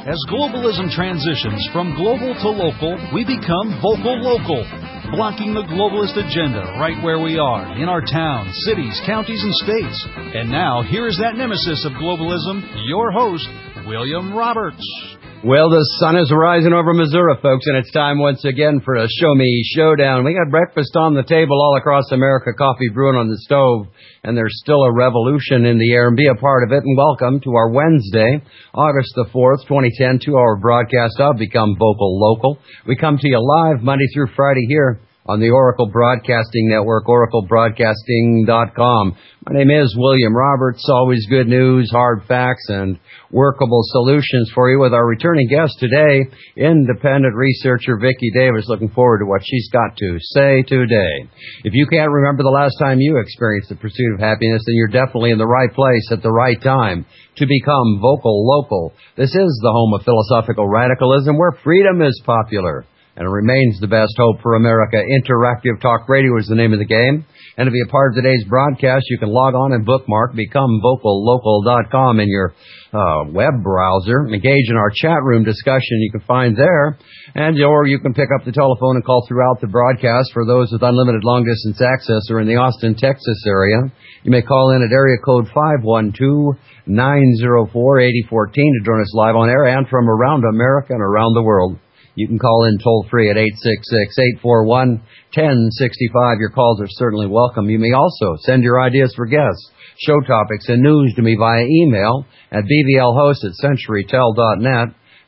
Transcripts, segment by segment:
As globalism transitions from global to local, we become vocal local, blocking the globalist agenda right where we are, in our towns, cities, counties, and states. And now, here is that nemesis of globalism, your host, William Roberts. Well, the sun is rising over Missouri, folks, and it's time once again for a Show Me Showdown. We got breakfast on the table all across America, coffee brewing on the stove, and there's still a revolution in the air, and be a part of it. And welcome to our Wednesday, August the 4th, 2010, 2-hour broadcast of Become Vocal Local. We come to you live Monday through Friday here on the Oracle Broadcasting Network, oraclebroadcasting.com. My name is William Roberts. Always good news, hard facts, and workable solutions for you with our returning guest today, independent researcher Vicki Davis. Looking forward to what she's got to say today. If you can't remember the last time you experienced the pursuit of happiness, then you're definitely in the right place at the right time to become vocal local. This is the home of philosophical radicalism where freedom is popular and it remains the best hope for America. Interactive Talk Radio is the name of the game. And to be a part of today's broadcast, you can log on and bookmark BecomeVocalLocal.com in your web browser. Engage in our chat room discussion you can find there. Or you can pick up the telephone and call throughout the broadcast for those with unlimited long-distance access or in the Austin, Texas area. You may call in at area code 512-904-8014 to join us live on air and from around America and around the world. You can call in toll-free at 866-841-1065. Your calls are certainly welcome. You may also send your ideas for guests, show topics, and news to me via email at bvlhost@centurytel.net,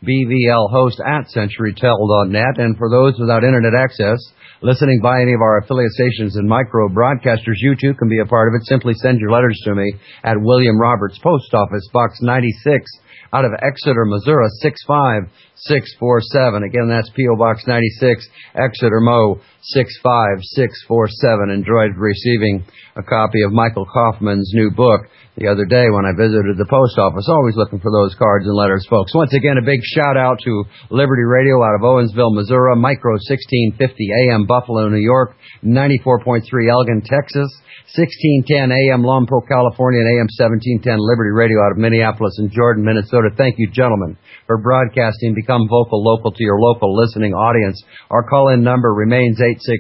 bvlhost@centurytel.net. And for those without Internet access, listening by any of our affiliate stations and micro broadcasters, you too can be a part of it. Simply send your letters to me at William Roberts, Post Office Box 96, out of Exeter, Missouri, 65647. Again, that's P.O. Box 96, Exeter, Mo. 65647. Enjoyed receiving a copy of Michael Kaufman's new book the other day when I visited the post office. Always looking for those cards and letters, folks. Once again, a big shout out to Liberty Radio out of Owensville, Missouri, Micro 1650 AM Buffalo, New York, 94.3 Elgin, Texas, 1610 AM Lompoc, California, and AM 1710 Liberty Radio out of Minneapolis and Jordan, Minnesota. Thank you, gentlemen, for broadcasting Become Vocal Local to your local listening audience. Our call-in number remains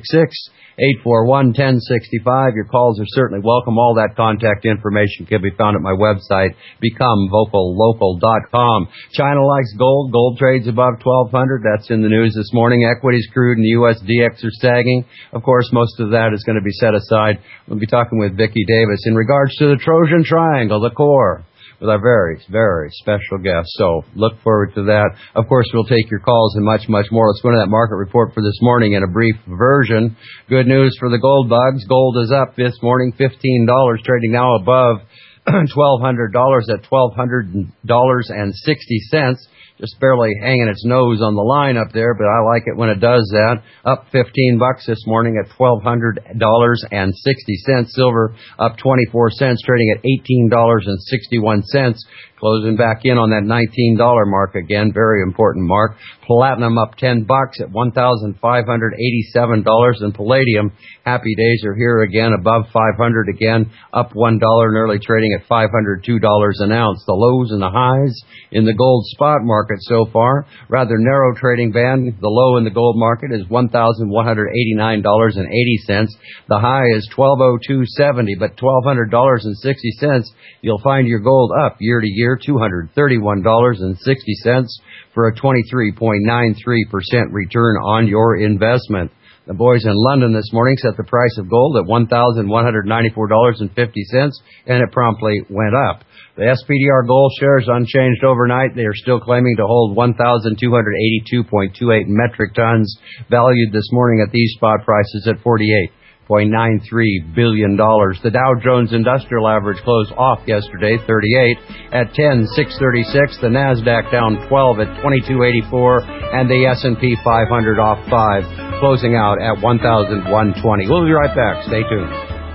866-841-1065. Your calls are certainly welcome. All that contact information can be found at my website, BecomeVocalLocal.com. China likes gold. Gold trades above 1,200. That's in the news this morning. Equities, crude, and USDX are sagging. Of course, most of that is going to be set aside. We'll be talking with Vicki Davis in regards to the Trojan Triangle, the core, with our very, very special guest. So look forward to that. Of course, we'll take your calls and much, much more. Let's go to that market report for this morning in a brief version. Good news for the gold bugs. Gold is up this morning, $15, trading now above $1,200 at $1,200.60. Just barely hanging its nose on the line up there, but I like it when it does that. Up $15 this morning at $1,200.60. Silver up 24 cents, trading at $18.61. Closing back in on that $19 mark again, very important mark. Platinum up $10 at $1,587, and palladium, happy days are here again, above 500 again, up $1, nearly trading at $502 an ounce. The lows and the highs in the gold spot market so far, rather narrow trading band. The low in the gold market is $1,189.80. The high is $1,202.70, but $1,200.60. You'll find your gold up year to year, $231.60 for a 23.93% return on your investment. The boys in London this morning set the price of gold at $1,194.50, and it promptly went up. The SPDR gold shares unchanged overnight. They are still claiming to hold 1,282.28 metric tons, valued this morning at these spot prices at $48.93 billion. The Dow Jones Industrial Average closed off yesterday, 38 at 10,636. The NASDAQ down 12 at 2284, and the S&P 500 off 5, closing out at 1,120. We'll be right back. Stay tuned.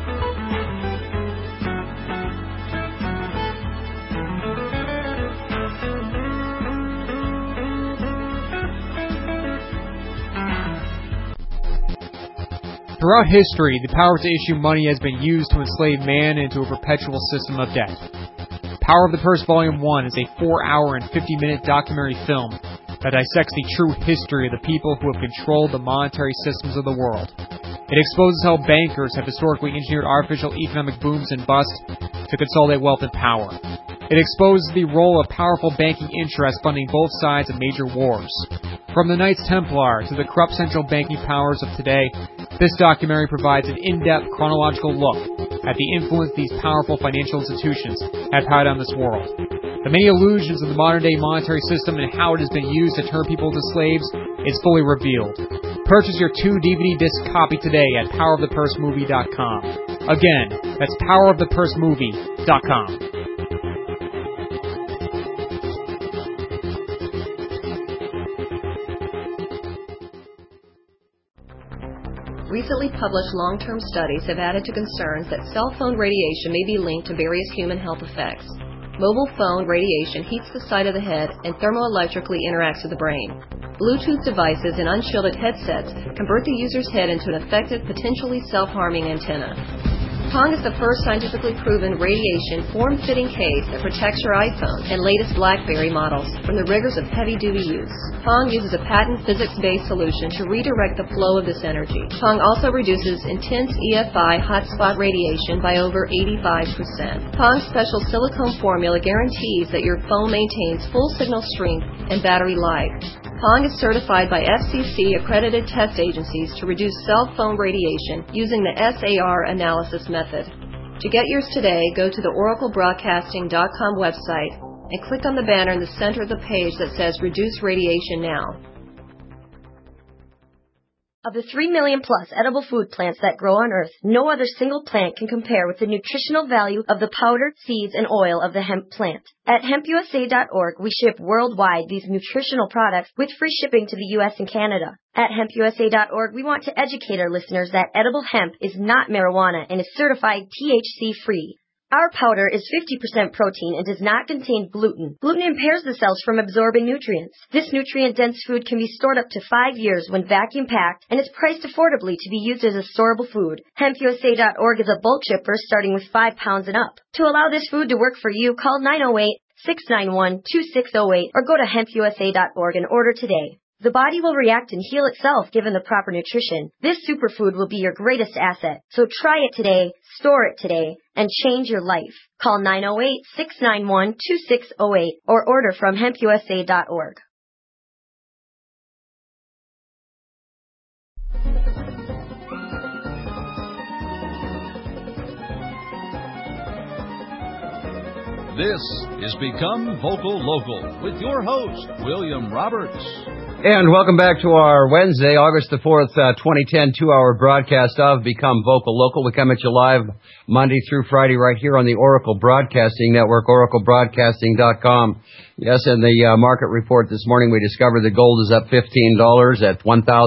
Throughout history, the power to issue money has been used to enslave man into a perpetual system of debt. Power of the Purse Volume 1 is a 4-hour and 50-minute documentary film that dissects the true history of the people who have controlled the monetary systems of the world. It exposes how bankers have historically engineered artificial economic booms and busts to consolidate wealth and power. It exposes the role of powerful banking interests funding both sides of major wars. From the Knights Templar to the corrupt central banking powers of today, this documentary provides an in-depth chronological look at the influence these powerful financial institutions have had on this world. The many illusions of the modern-day monetary system and how it has been used to turn people into slaves is fully revealed. Purchase your 2 DVD disc copy today at powerofthepursemovie.com. Again, that's powerofthepursemovie.com. Recently published long-term studies have added to concerns that cell phone radiation may be linked to various human health effects. Mobile phone radiation heats the side of the head and thermoelectrically interacts with the brain. Bluetooth devices and unshielded headsets convert the user's head into an effective, potentially self-harming antenna. Pong is the first scientifically proven radiation form-fitting case that protects your iPhone and latest BlackBerry models from the rigors of heavy-duty use. Pong uses a patent physics-based solution to redirect the flow of this energy. Pong also reduces intense EFI hotspot radiation by over 85%. Pong's special silicone formula guarantees that your phone maintains full signal strength and battery life. Pong is certified by FCC-accredited test agencies to reduce cell phone radiation using the SAR analysis method. To get yours today, go to the oraclebroadcasting.com website and click on the banner in the center of the page that says Reduce Radiation Now. Of the 3 million plus edible food plants that grow on Earth, no other single plant can compare with the nutritional value of the powder, seeds, and oil of the hemp plant. At hempusa.org, we ship worldwide these nutritional products with free shipping to the U.S. and Canada. At hempusa.org, we want to educate our listeners that edible hemp is not marijuana and is certified THC-free. Our powder is 50% protein and does not contain gluten. Gluten impairs the cells from absorbing nutrients. This nutrient-dense food can be stored up to 5 years when vacuum-packed and is priced affordably to be used as a storable food. HempUSA.org is a bulk shipper starting with 5 pounds and up. To allow this food to work for you, call 908-691-2608 or go to hempusa.org and order today. The body will react and heal itself given the proper nutrition. This superfood will be your greatest asset. So try it today, store it today, and change your life. Call 908-691-2608 or order from hempusa.org. This is Become Vocal Local with your host, William Roberts. And welcome back to our Wednesday, August the 4th, 2010, 2-hour broadcast of Become Vocal Local. We come at you live Monday through Friday right here on the Oracle Broadcasting Network, oraclebroadcasting.com. Yes, in the market report this morning, we discovered that gold is up $15 at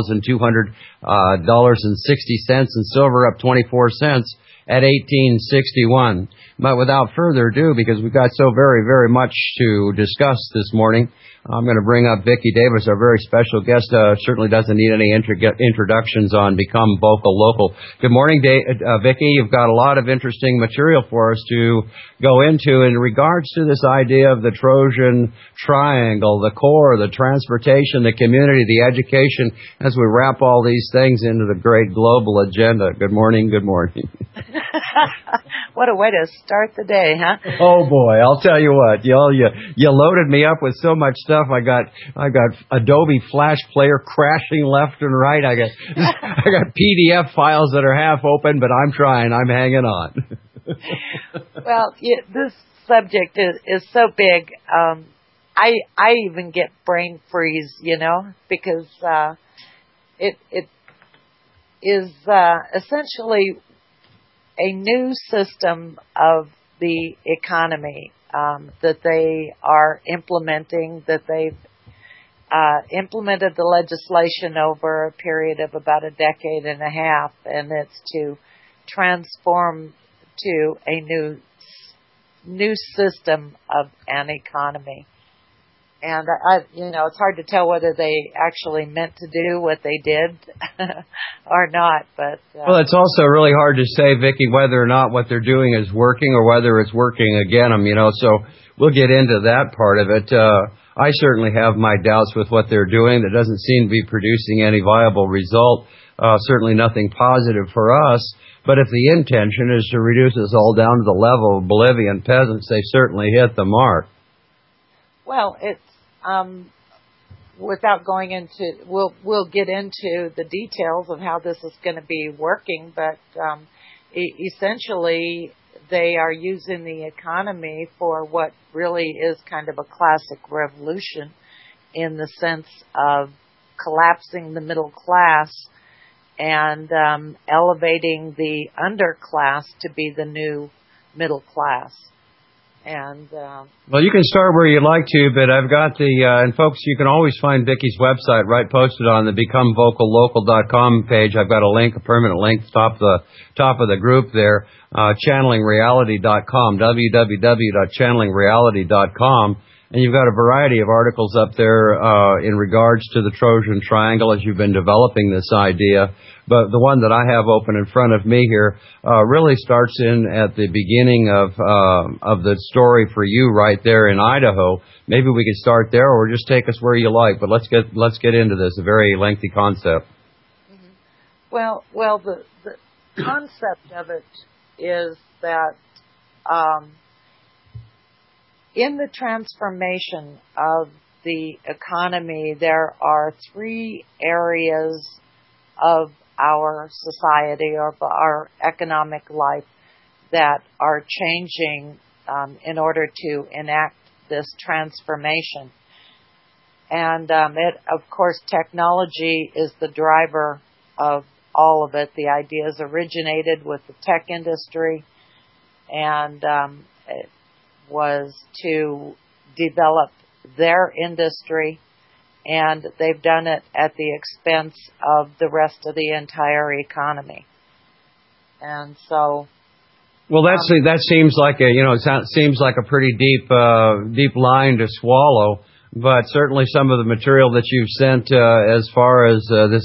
$1,200.60 and silver up 24 cents at $18.61. But without further ado, because we've got so very, very much to discuss this morning, I'm going to bring up Vicki Davis, our very special guest. Certainly doesn't need any introductions on Become Vocal Local. Good morning, Vicki. You've got a lot of interesting material for us to go into in regards to this idea of the Trojan Triangle, the core, the transportation, the community, the education, as we wrap all these things into the great global agenda. Good morning. Good morning. What a way to start the day, huh? Oh boy, I'll tell you what, you loaded me up with so much stuff. I got Adobe Flash Player crashing left and right. I got PDF files that are half open, but I'm trying. I'm hanging on. Well, this subject is so big. I even get brain freeze, because it is essentially a new system of the economy that they are implementing, that they've implemented the legislation over a period of about a decade and a half, and it's to transform to a new system of an economy. And it's hard to tell whether they actually meant to do what they did or not. But well, it's also really hard to say, Vicki, whether or not what they're doing is working or whether it's working against them. So we'll get into that part of it. I certainly have my doubts with what they're doing. That doesn't seem to be producing any viable result. Certainly nothing positive for us. But if the intention is to reduce us all down to the level of Bolivian peasants, they certainly hit the mark. Well, it's without going into, we'll get into the details of how this is going to be working, but essentially they are using the economy for what really is kind of a classic revolution in the sense of collapsing the middle class and elevating the underclass to be the new middle class. And well, you can start where you'd like to, but I've got and folks, you can always find Vicki's website right posted on the BecomeVocalLocal.com page. I've got a permanent link, top of the group there, ChannelingReality.com, www.ChannelingReality.com. And you've got a variety of articles up there in regards to the Trojan Triangle as you've been developing this idea. But the one that I have open in front of me here really starts at the beginning of the story for you right there in Idaho. Maybe we could start there, or just take us where you like. But let's get into this. A very lengthy concept. Mm-hmm. Well, the concept of it is that. In the transformation of the economy, there are three areas of our society or of our economic life that are changing in order to enact this transformation. And of course, technology is the driver of all of it. The ideas originated with the tech industry, and it was to develop their industry, and they've done it at the expense of the rest of the entire economy. And so, well, that seems like seems like a pretty deep line to swallow. But certainly some of the material that you've sent as far as this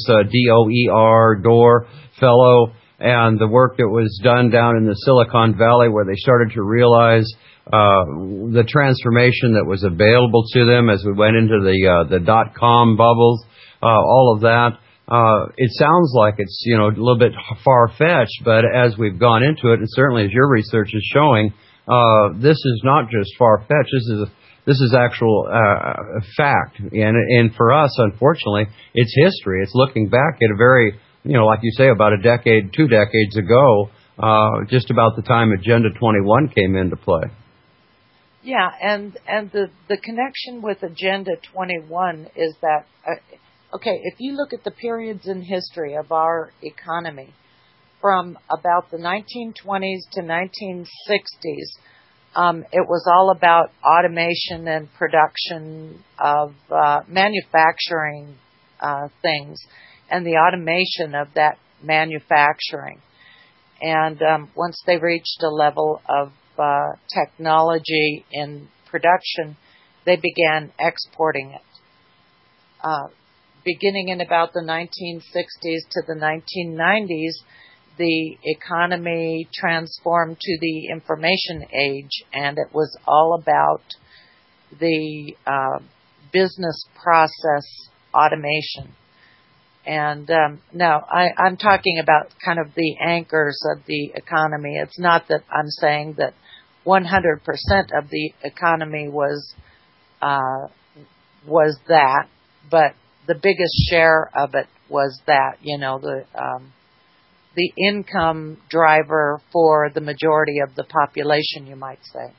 DOER fellow and the work that was done down in the Silicon Valley, where they started to realize the transformation that was available to them as we went into the .com bubbles, all of that. It sounds like it's a little bit far-fetched, but as we've gone into it, and certainly as your research is showing, this is not just far-fetched. This is actual fact, and for us, unfortunately, it's history. It's looking back at a very, like you say, about 2 decades ago, just about the time Agenda 21 came into play. Yeah, and the connection with Agenda 21 is that, if you look at the periods in history of our economy, from about the 1920s to 1960s, it was all about automation and production of manufacturing things and the automation of that manufacturing. And once they reached a level of technology in production, they began exporting it. Beginning in about the 1960s to the 1990s, the economy transformed to the information age, and it was all about the business process automation. And now I'm talking about kind of the anchors of the economy. It's not that I'm saying that 100% of the economy was that, but the biggest share of it was that, the income driver for the majority of the population, you might say.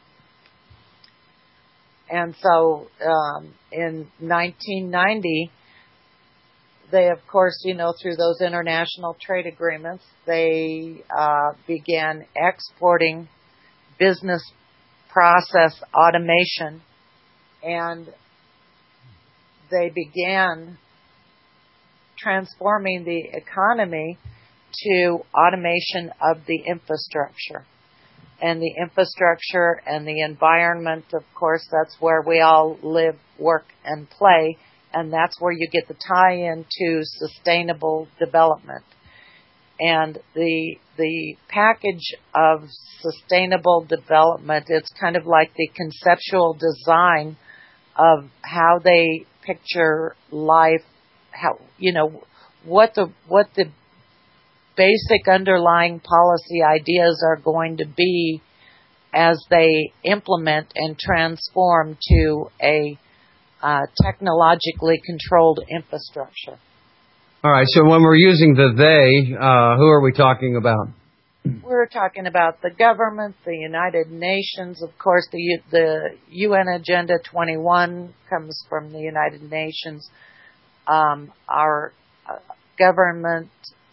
And so in 1990, they, of course, through those international trade agreements, they began exporting business process automation, and they began transforming the economy to automation of the infrastructure. and the infrastructure and the environment. Of course, that's where we all live, work, and play, and that's where you get the tie-in to sustainable development. And the package of sustainable development, it's kind of like the conceptual design of how they picture life, how, you know, what the basic underlying policy ideas are going to be as they implement and transform to a technologically controlled infrastructure. All right, so when we're using the they, who are we talking about? We're talking about the government, the United Nations. Of course, the UN Agenda 21 comes from the United Nations. Our government,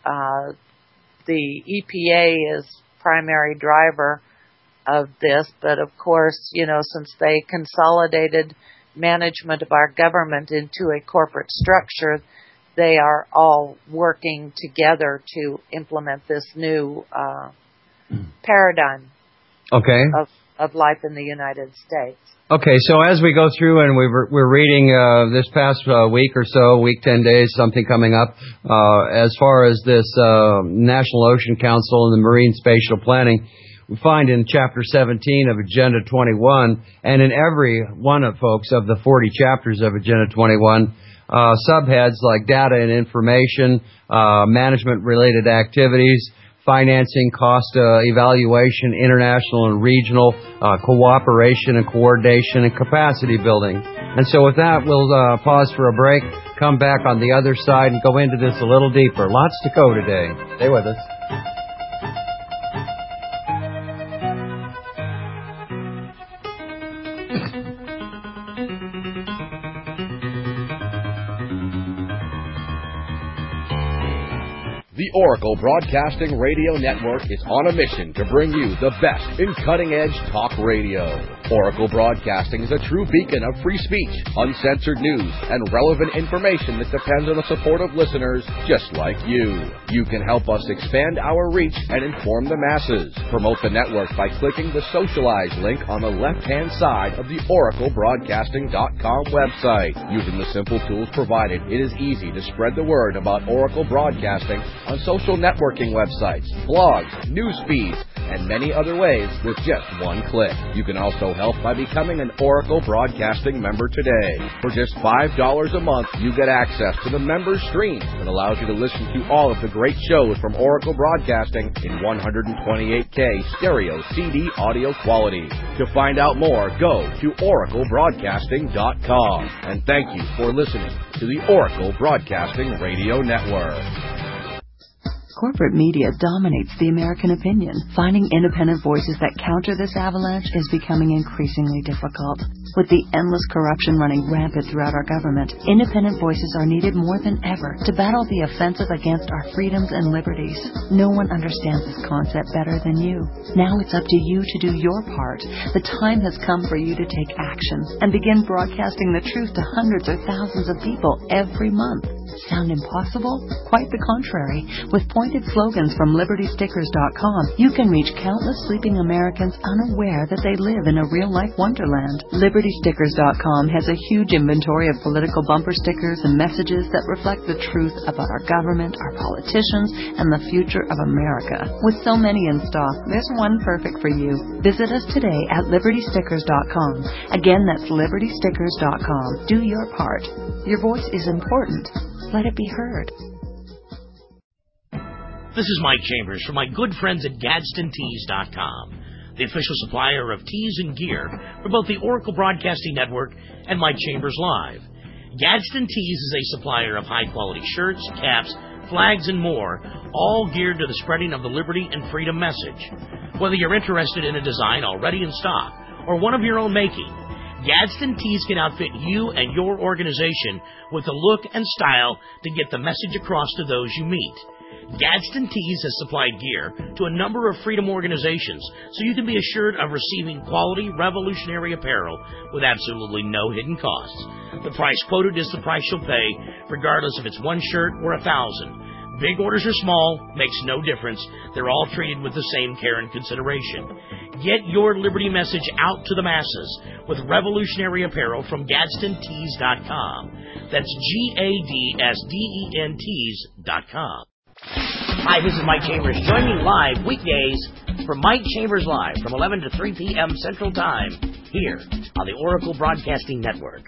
the EPA is primary driver of this, but of course, you know, since they consolidated management of our government into a corporate structure, they are all working together to implement this new paradigm of life in the United States. Okay, so as we go through and we're reading this past week or so, week, 10 days, something coming up, as far as this National Ocean Council and the Marine Spatial Planning, we find in Chapter 17 of Agenda 21, and in every one of, folks, of the 40 chapters of Agenda 21, subheads like data and information, management-related activities, financing, cost evaluation, international and regional cooperation and coordination, and capacity building. And so with that, we'll pause for a break, come back on the other side, and go into this a little deeper. Lots to go today. Stay with us. The Oracle Broadcasting Radio Network is on a mission to bring you the best in cutting-edge talk radio. Oracle Broadcasting is a true beacon of free speech, uncensored news, and relevant information that depends on the support of listeners just like you. You can help us expand our reach and inform the masses. Promote the network by clicking the Socialize link on the left-hand side of the OracleBroadcasting.com website. Using the simple tools provided, it is easy to spread the word about Oracle Broadcasting on social networking websites, blogs, news feeds, and many other ways with just one click. You can also help by becoming an Oracle Broadcasting member today. For just $5 a month, you get access to the member stream that allows you to listen to all of the great shows from Oracle Broadcasting in 128K stereo CD audio quality. To find out more, go to oraclebroadcasting.com. And thank you for listening to the Oracle Broadcasting Radio Network. Corporate media dominates the American opinion. Finding independent voices that counter this avalanche is becoming increasingly difficult. With the endless corruption running rampant throughout our government, independent voices are needed more than ever to battle the offensive against our freedoms and liberties. No one understands this concept better than you. Now it's up to you to do your part. The time has come for you to take action and begin broadcasting the truth to hundreds or thousands of people every month. Sound impossible? Quite the contrary. With pointed slogans from LibertyStickers.com, you can reach countless sleeping Americans unaware that they live in a real-life wonderland. LibertyStickers.com has a huge inventory of political bumper stickers and messages that reflect the truth about our government, our politicians, and the future of America. With so many in stock, there's one perfect for you. Visit us today at LibertyStickers.com. Again, that's LibertyStickers.com. Do your part. Your voice is important. Let it be heard. This is Mike Chambers from my good friends at GadsdenTees.com, the official supplier of tees and gear for both the Oracle Broadcasting Network and Mike Chambers Live. Gadsden Tees is a supplier of high-quality shirts, caps, flags, and more, all geared to the spreading of the liberty and freedom message. Whether you're interested in a design already in stock or one of your own making, Gadsden Tees can outfit you and your organization with the look and style to get the message across to those you meet. Gadsden Tees has supplied gear to a number of freedom organizations, so you can be assured of receiving quality, revolutionary apparel with absolutely no hidden costs. The price quoted is the price you'll pay, regardless if it's one shirt or 1,000. Big orders or small, makes no difference. They're all treated with the same care and consideration. Get your Liberty message out to the masses with revolutionary apparel from GadsdenTees.com. That's GADSDENTees.com. Hi, this is Mike Chambers. Join me live weekdays for Mike Chambers Live from 11 to 3 p.m. Central Time here on the Oracle Broadcasting Network.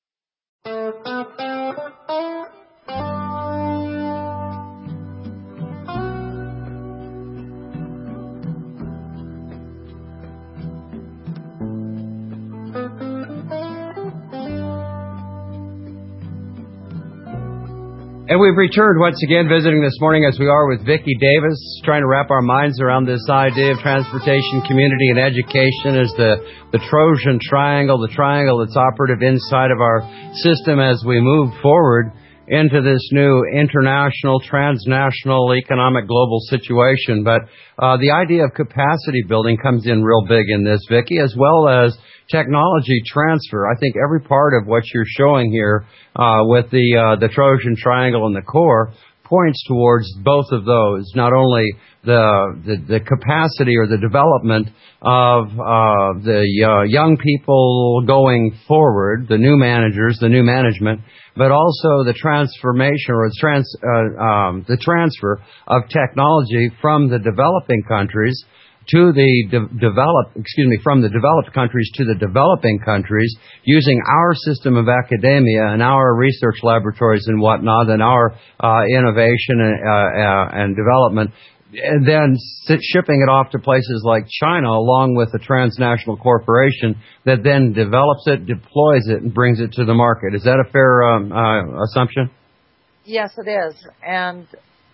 And we've returned once again, visiting this morning as we are with Vicki Davis, trying to wrap our minds around this idea of transportation, community, and education as the Trojan triangle, the triangle that's operative inside of our system as we move forward into this new international, transnational, economic, global situation. But the idea of capacity building comes in real big in this, Vicki, as well as technology transfer. I think every part of what you're showing here with the Trojan triangle and the core points towards both of those, not only the capacity or the development of the young people going forward, the new managers, the new management, but also the transformation or the transfer of technology from the developing countries to from the developed countries to the developing countries, using our system of academia and our research laboratories and whatnot, and our innovation and development, and then shipping it off to places like China, along with a transnational corporation that then develops it, deploys it, and brings it to the market. Is that a fair assumption? Yes, it is. And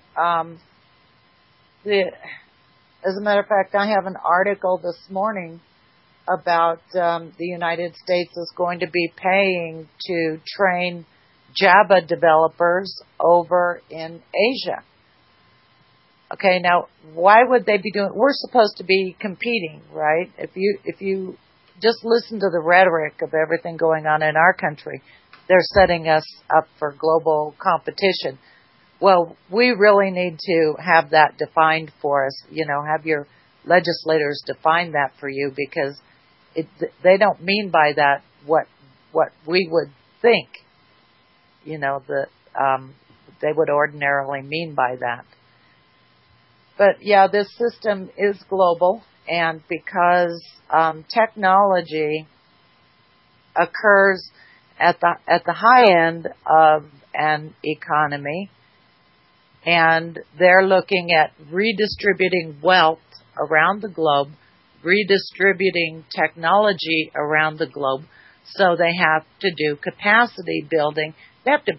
as a matter of fact, I have an article this morning about the United States is going to be paying to train Java developers over in Asia. Okay, now why would they be doing? We're supposed to be competing, right? If you just listen to the rhetoric of everything going on in our country, they're setting us up for global competition. Well, we really need to have that defined for us. You know, have your legislators define that for you, because they don't mean by that what we would think. You know, they would ordinarily mean by that. But yeah, this system is global, and because technology occurs at the high end of an economy, and they're looking at redistributing wealth around the globe, redistributing technology around the globe, so they have to do capacity building. They have to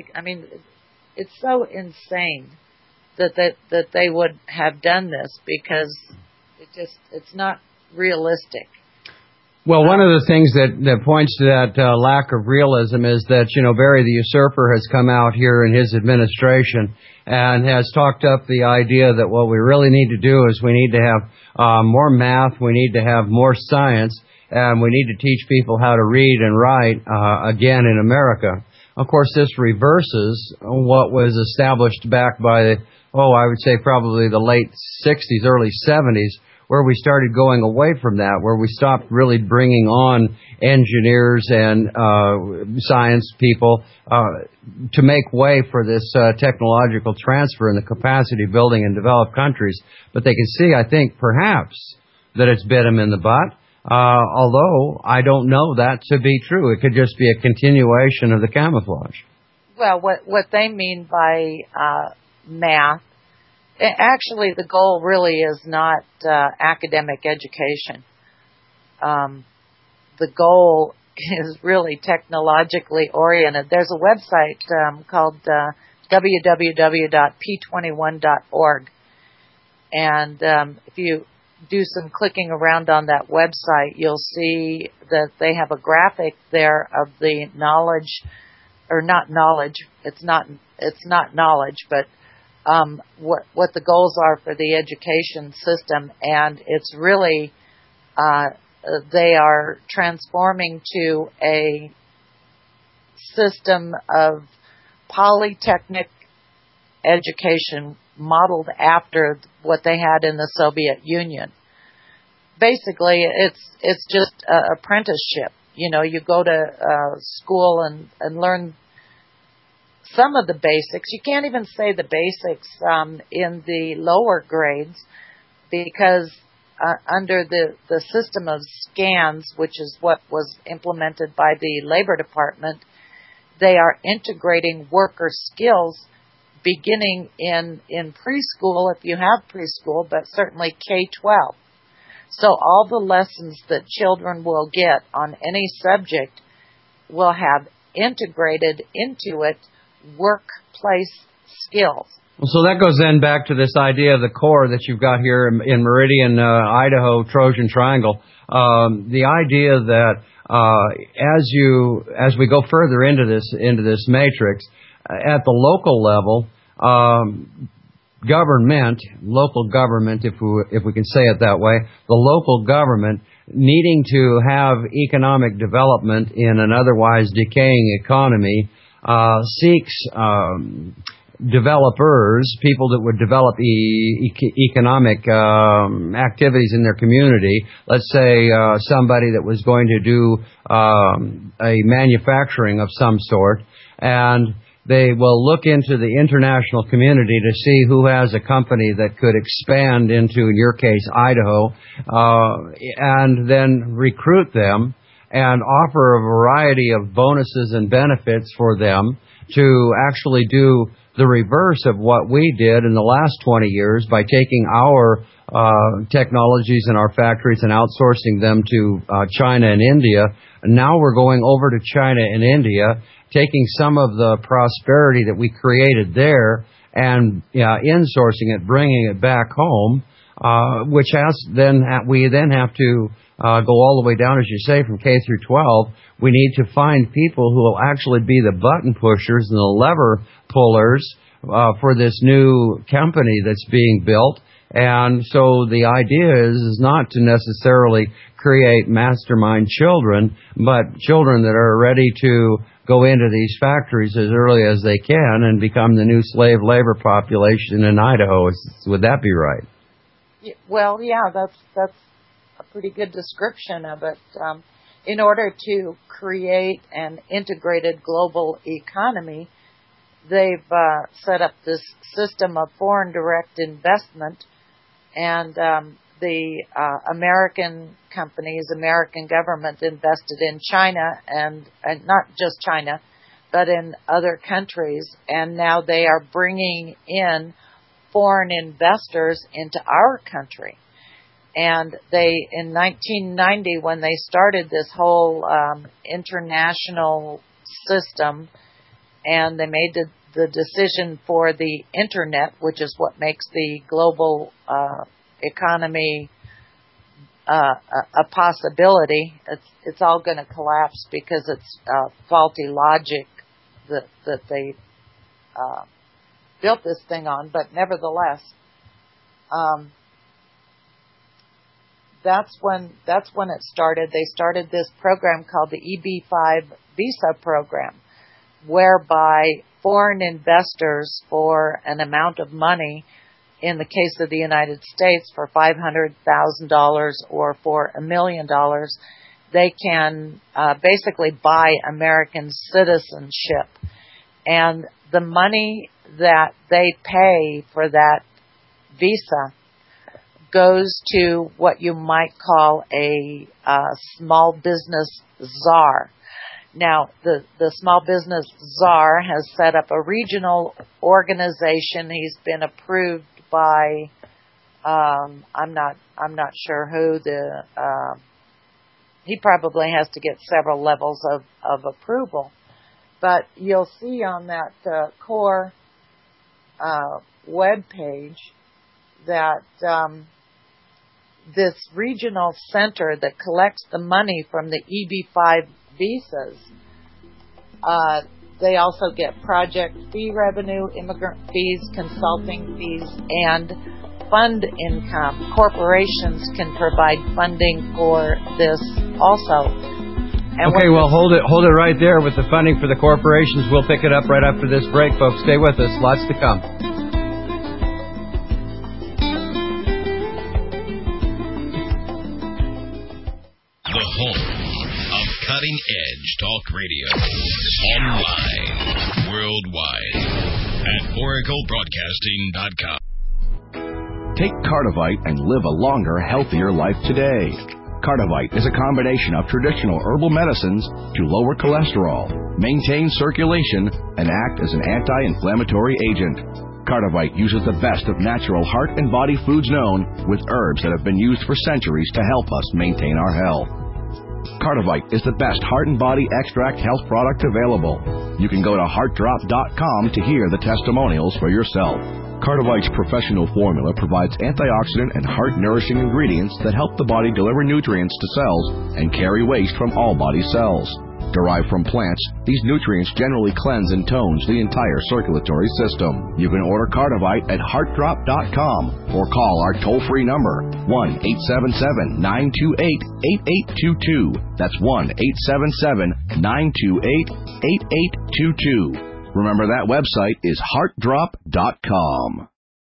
it's so insane that they would have done this, because it's not realistic. Well, one of the things that points to that lack of realism is that, Barry the Usurper has come out here in his administration and has talked up the idea that what we really need to do is we need to have more math, we need to have more science, and we need to teach people how to read and write again in America. Of course, this reverses what was established back by, I would say probably the late 60s, early 70s, where we started going away from that, where we stopped really bringing on engineers and science people to make way for this technological transfer and the capacity building in developed countries. But they can see, I think, perhaps, that it's bit them in the butt, although I don't know that to be true. It could just be a continuation of the camouflage. Well, what they mean by math, actually, the goal really is not academic education. The goal is really technologically oriented. There's a website called www.p21.org. And if you do some clicking around on that website, you'll see that they have a graphic there of the knowledge, or not knowledge, it's not knowledge, but what the goals are for the education system, and it's really they are transforming to a system of polytechnic education modeled after what they had in the Soviet Union. Basically, it's just apprenticeship. You know, you go to school and learn some of the basics. You can't even say the basics in the lower grades because under the system of scans, which is what was implemented by the Labor Department, they are integrating worker skills beginning in preschool, if you have preschool, but certainly K-12. So all the lessons that children will get on any subject will have integrated into it workplace skills. So that goes then back to this idea of the core that you've got here in Meridian, Idaho, Trojan Triangle. The idea that as we go further into this matrix, at the local level, local government, if we can say it that way, the local government needing to have economic development in an otherwise decaying economy seeks developers, people that would develop economic activities in their community. Let's say somebody that was going to do a manufacturing of some sort, and they will look into the international community to see who has a company that could expand into, in your case, Idaho, and then recruit them and offer a variety of bonuses and benefits for them to actually do the reverse of what we did in the last 20 years by taking our technologies in our factories and outsourcing them to China and India. And now we're going over to China and India, taking some of the prosperity that we created there and insourcing it, bringing it back home, which we then have to go all the way down, as you say, from K through 12. We need to find people who will actually be the button pushers and the lever pullers for this new company that's being built. And so the idea is not to necessarily create mastermind children, but children that are ready to go into these factories as early as they can and become the new slave labor population in Idaho. Would that be right? Well, yeah, that's a pretty good description of it. In order to create an integrated global economy, they've set up this system of foreign direct investment, and the American companies, American government invested in China, and not just China, but in other countries, and now they are bringing in foreign investors into our country. And they, in 1990, when they started this whole international system, and they made the decision for the internet, which is what makes the global economy a possibility, it's all going to collapse because it's faulty logic that they built this thing on. But nevertheless, that's when it started. They started this program called the EB-5 visa program, whereby foreign investors, for an amount of money, in the case of the United States, for $500,000 or for $1 million, they can basically buy American citizenship. And the money that they pay for that visa goes to what you might call a small business czar. Now, the small business czar has set up a regional organization. He's been approved by I'm not sure who. He probably has to get several levels of approval. But you'll see on that core web page that this regional center that collects the money from the EB-5 visas, they also get project fee revenue, immigrant fees, consulting fees, and fund income. Corporations can provide funding for this also. And okay, well, hold it right there with the funding for the corporations. We'll pick it up right after this break, folks. Stay with us. Lots to come. cutting-edge talk radio. Online, worldwide, at oraclebroadcasting.com. Take Cardivite and live a longer, healthier life today. Cardivite is a combination of traditional herbal medicines to lower cholesterol, maintain circulation, and act as an anti-inflammatory agent. Cardivite uses the best of natural heart and body foods known, with herbs that have been used for centuries to help us maintain our health. Cardivite is the best heart and body extract health product available. You can go to heartdrop.com to hear the testimonials for yourself. Cardivite's professional formula provides antioxidant and heart-nourishing ingredients that help the body deliver nutrients to cells and carry waste from all body cells. Derived from plants, these nutrients generally cleanse and tones the entire circulatory system. You can order Cardivite at heartdrop.com or call our toll-free number, 1-877-928-8822. That's 1-877-928-8822. Remember, that website is heartdrop.com.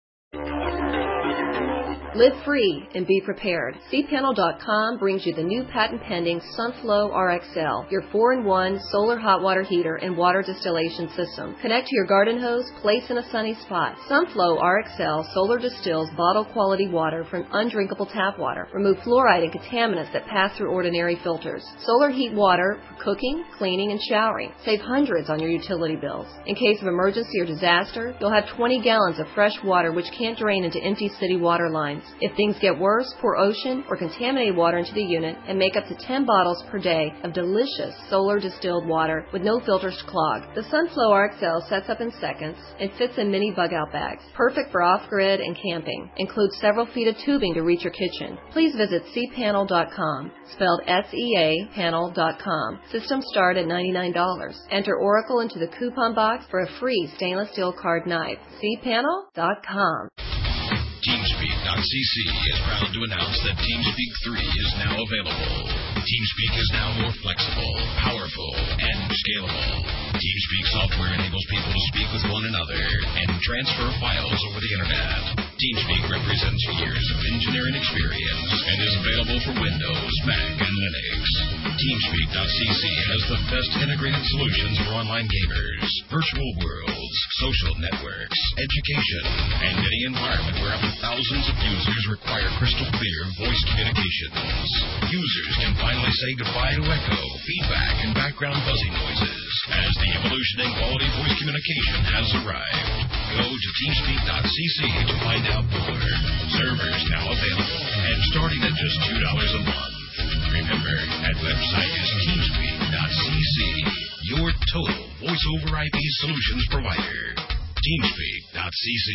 Live free and be prepared. cpanel.com brings you the new patent-pending Sunflow RXL, your 4-in-1 solar hot water heater and water distillation system. Connect to your garden hose, place in a sunny spot. Sunflow RXL solar distills bottle-quality water from undrinkable tap water. Remove fluoride and contaminants that pass through ordinary filters. Solar heat water for cooking, cleaning, and showering. Save hundreds on your utility bills. In case of emergency or disaster, you'll have 20 gallons of fresh water which can't drain into empty city water lines. If things get worse, pour ocean or contaminated water into the unit and make up to 10 bottles per day of delicious solar distilled water with no filters to clog. The Sunflow RXL sets up in seconds and fits in mini bug-out bags. Perfect for off-grid and camping. Includes several feet of tubing to reach your kitchen. Please visit cpanel.com, spelled S-E-A, panel.com. Systems start at $99. Enter Oracle into the coupon box for a free stainless steel card knife. cpanel.com. TeamSpeak.cc is proud to announce that TeamSpeak 3 is now available. TeamSpeak is now more flexible, powerful, and scalable. TeamSpeak software enables people to speak with one another and transfer files over the internet. TeamSpeak represents years of engineering experience and is available for Windows, Mac, and Linux. TeamSpeak.cc has the best integrated solutions for online gamers, virtual worlds, social networks, education, and any environment where up to thousands of users require crystal clear voice communications. Users can finally say goodbye to echo, feedback, and background buzzing noises as the evolution in quality voice communication has arrived. Go to teamspeak.cc to find out more. Servers now available and starting at just $2 a month. Remember, that website is teamspeak.cc, your total voice-over IP solutions provider. Teamspeak.cc.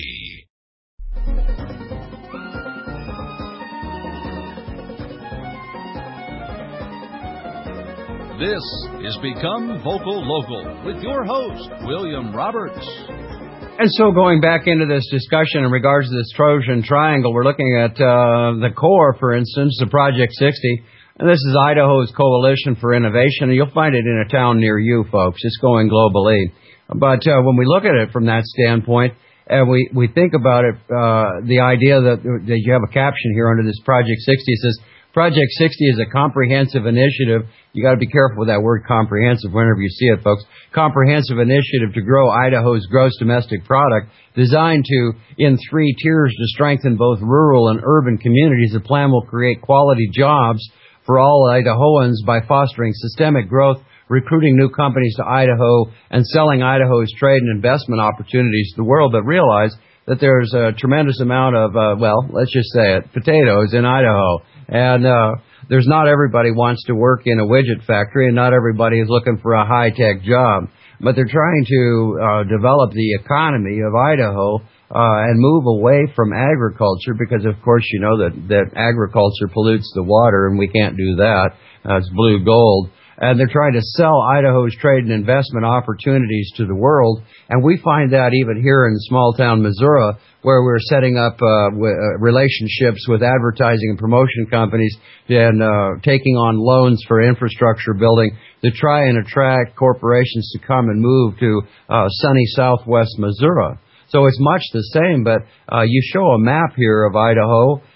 This is Become Vocal Local with your host, William Roberts. And so going back into this discussion in regards to this Trojan Triangle, we're looking at the core, for instance, the Project 60. And this is Idaho's Coalition for Innovation. And you'll find it in a town near you, folks. It's going globally. But when we look at it from that standpoint, and we think about it, the idea that you have a caption here under this Project 60, it says, Project 60 is a comprehensive initiative. You got to be careful with that word comprehensive whenever you see it, folks. Comprehensive initiative to grow Idaho's gross domestic product, designed to, in 3 tiers, to strengthen both rural and urban communities. The plan will create quality jobs for all Idahoans by fostering systemic growth, recruiting new companies to Idaho, and selling Idaho's trade and investment opportunities to the world. But realize that there's a tremendous amount of, let's just say it, potatoes in Idaho. And there's not everybody wants to work in a widget factory, and not everybody is looking for a high-tech job. But they're trying to develop the economy of Idaho and move away from agriculture because, of course, you know that agriculture pollutes the water, and we can't do that. It's blue gold. And they're trying to sell Idaho's trade and investment opportunities to the world. And we find that even here in small-town Missouri, where we're setting up relationships with advertising and promotion companies and taking on loans for infrastructure building to try and attract corporations to come and move to sunny southwest Missouri. So it's much the same, but you show a map here of Idaho,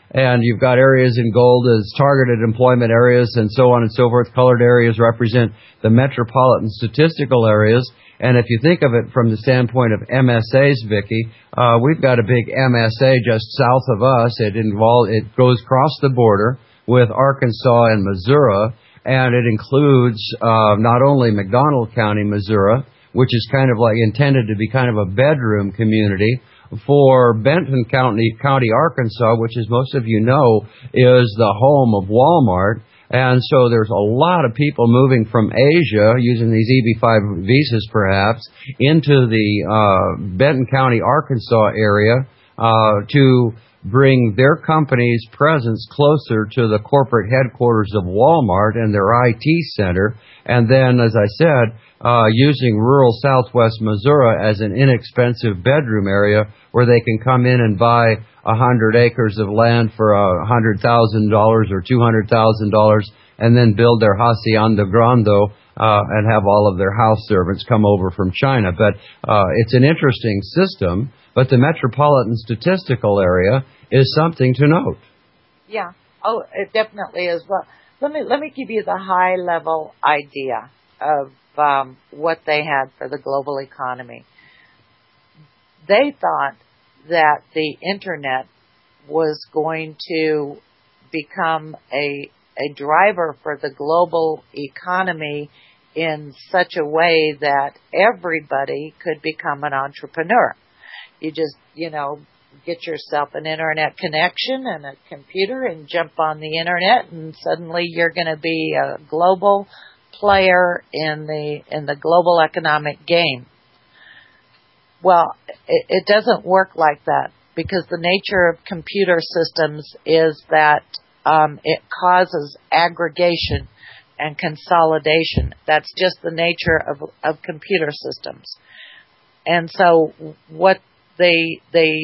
And you've got areas in gold as targeted employment areas and so on and so forth. Colored areas represent the metropolitan statistical areas. And if you think of it from the standpoint of MSAs, Vicki, we've got a big MSA just south of us. It goes across the border with Arkansas and Missouri, and it includes not only McDonald County, Missouri, which is kind of like intended to be kind of a bedroom community for Benton County, Arkansas, which, as most of you know, is the home of Walmart. And so there's a lot of people moving from Asia using these EB-5 visas, perhaps, into the Benton County, Arkansas area to bring their company's presence closer to the corporate headquarters of Walmart and their IT center. And then, as I said, using rural southwest Missouri as an inexpensive bedroom area where they can come in and buy 100 acres of land for $100,000 or $200,000 and then build their hacienda grande and have all of their house servants come over from China. But it's an interesting system, but the metropolitan statistical area is something to note. Yeah. Oh, it definitely is. Well, let me give you the high level idea of what they had for the global economy. They thought that the internet was going to become a driver for the global economy in such a way that everybody could become an entrepreneur. You just, get yourself an internet connection and a computer and jump on the internet, and suddenly you're going to be a global player in the global economic game. Well, it doesn't work like that, because the nature of computer systems is that it causes aggregation and consolidation. That's just the nature of computer systems. And so what they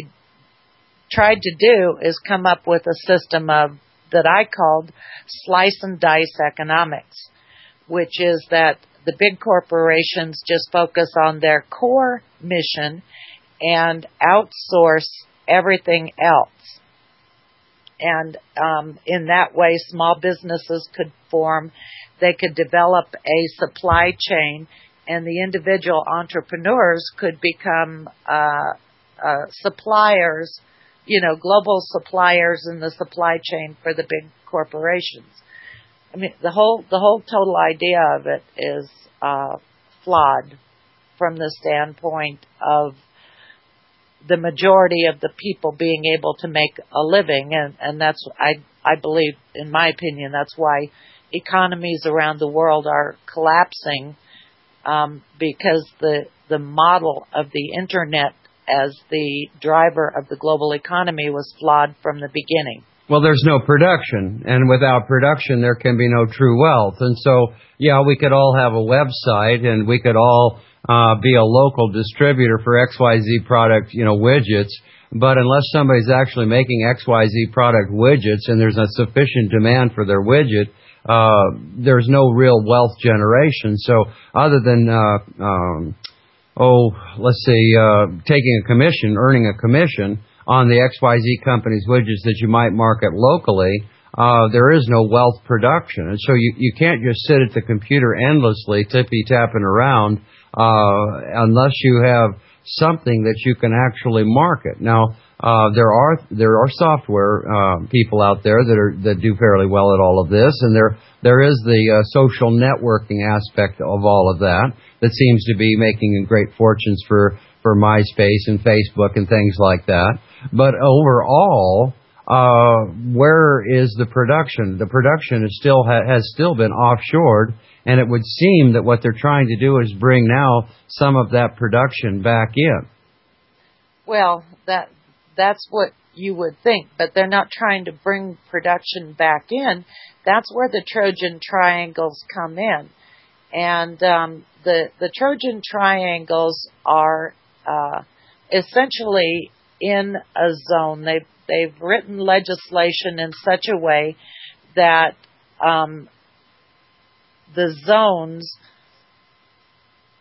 tried to do is come up with a system that I called slice and dice economics, which is that the big corporations just focus on their core mission and outsource everything else. And in that way, small businesses could form, they could develop a supply chain, and the individual entrepreneurs could become suppliers, global suppliers in the supply chain for the big corporations. I mean, the whole total idea of it is flawed from the standpoint of the majority of the people being able to make a living, and that's, I believe, in my opinion, that's why economies around the world are collapsing, because the model of the internet as the driver of the global economy was flawed from the beginning. Well, there's no production, and without production, there can be no true wealth. And so, yeah, we could all have a website, and we could all be a local distributor for XYZ product, widgets. But unless somebody's actually making XYZ product widgets and there's a sufficient demand for their widget, there's no real wealth generation. So other than, taking a commission, earning a commission on the XYZ company's widgets that you might market locally, there is no wealth production. And so you can't just sit at the computer endlessly tippy-tapping around unless you have something that you can actually market. Now, there are software people out there that do fairly well at all of this, and there is the social networking aspect of all of that seems to be making great fortunes for MySpace and Facebook and things like that. But overall, where is the production? The production has still been offshored, and it would seem that what they're trying to do is bring now some of that production back in. Well, that's what you would think, but they're not trying to bring production back in. That's where the Trojan triangles come in. And the Trojan triangles are essentially in a zone. They've written legislation in such a way that the zones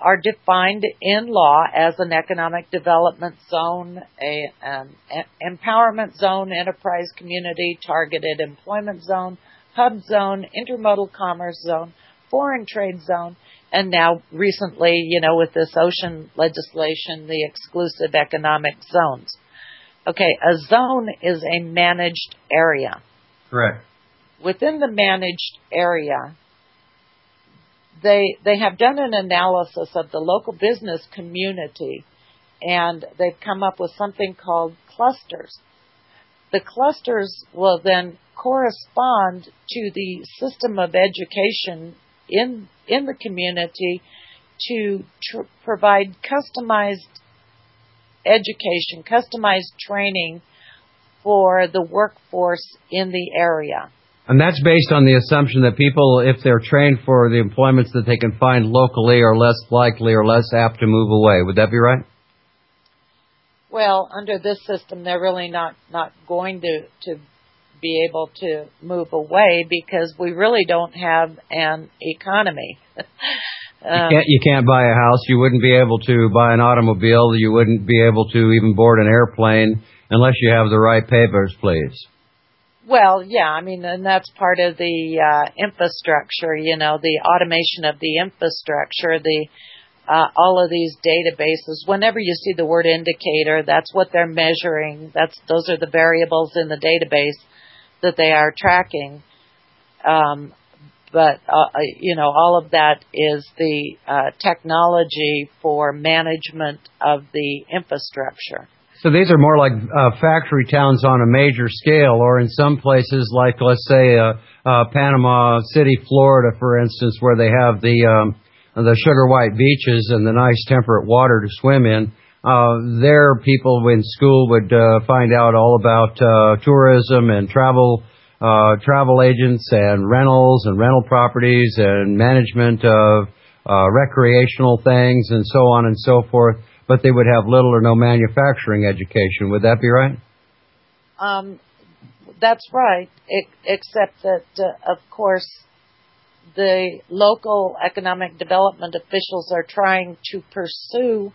are defined in law as an economic development zone, an empowerment zone, enterprise community, targeted employment zone, hub zone, intermodal commerce zone, foreign trade zone, and now recently, with this ocean legislation, the exclusive economic zones. Okay, a zone is a managed area. Correct. Within the managed area, they have done an analysis of the local business community, and they've come up with something called clusters. The clusters will then correspond to the system of education in the community to provide customized education, customized training for the workforce in the area. And that's based on the assumption that people, if they're trained for the employments that they can find locally, are less likely or less apt to move away. Would that be right? Well, under this system, they're really not going to be able to move away because we really don't have an economy. You can't buy a house. You wouldn't be able to buy an automobile. You wouldn't be able to even board an airplane unless you have the right papers, please. Well, yeah, and that's part of the infrastructure, the automation of the infrastructure, all of these databases. Whenever you see the word indicator, that's what they're measuring. Those are the variables in the database that they are tracking. But all of that is the technology for management of the infrastructure. So these are more like factory towns on a major scale, or in some places like, let's say, Panama City, Florida, for instance, where they have the sugar white beaches and the nice temperate water to swim in. There, people in school would find out all about tourism and travel agents and rentals and rental properties and management of recreational things and so on and so forth. But they would have little or no manufacturing education. Would that be right? That's right, except that, of course, the local economic development officials are trying to pursue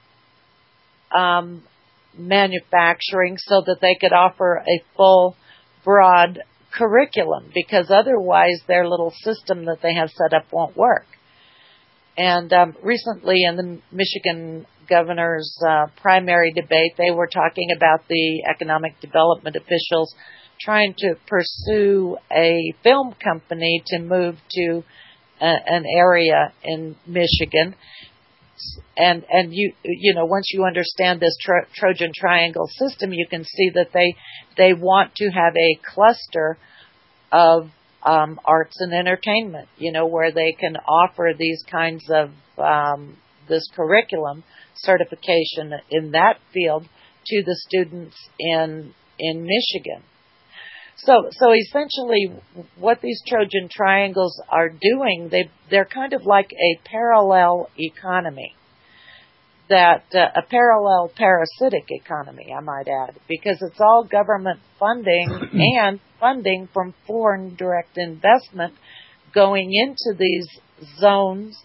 manufacturing so that they could offer a full, broad curriculum, because otherwise their little system that they have set up won't work. And recently in the Michigan governor's primary debate, they were talking about the economic development officials trying to pursue a film company to move to an area in Michigan. And once you understand this Trojan Triangle system, you can see that they want to have a cluster of arts and entertainment, where they can offer these kinds of this curriculum certification in that field to the students in Michigan. So essentially what these Trojan Triangles are doing, they're kind of like a parallel economy, a parallel parasitic economy, I might add, because it's all government funding and funding from foreign direct investment going into these zones,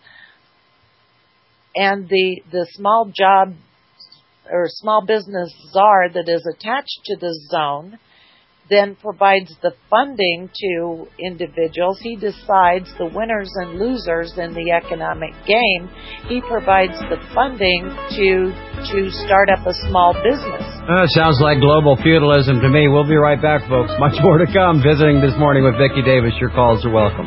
and the small job or small business czar that is attached to the zone then provides the funding to individuals. He decides the winners and losers in the economic game. He provides the funding to start up a small business. Sounds like global feudalism to me. We'll be right back, folks. Much more to come. Visiting this morning with Vicki Davis. Your calls are welcome.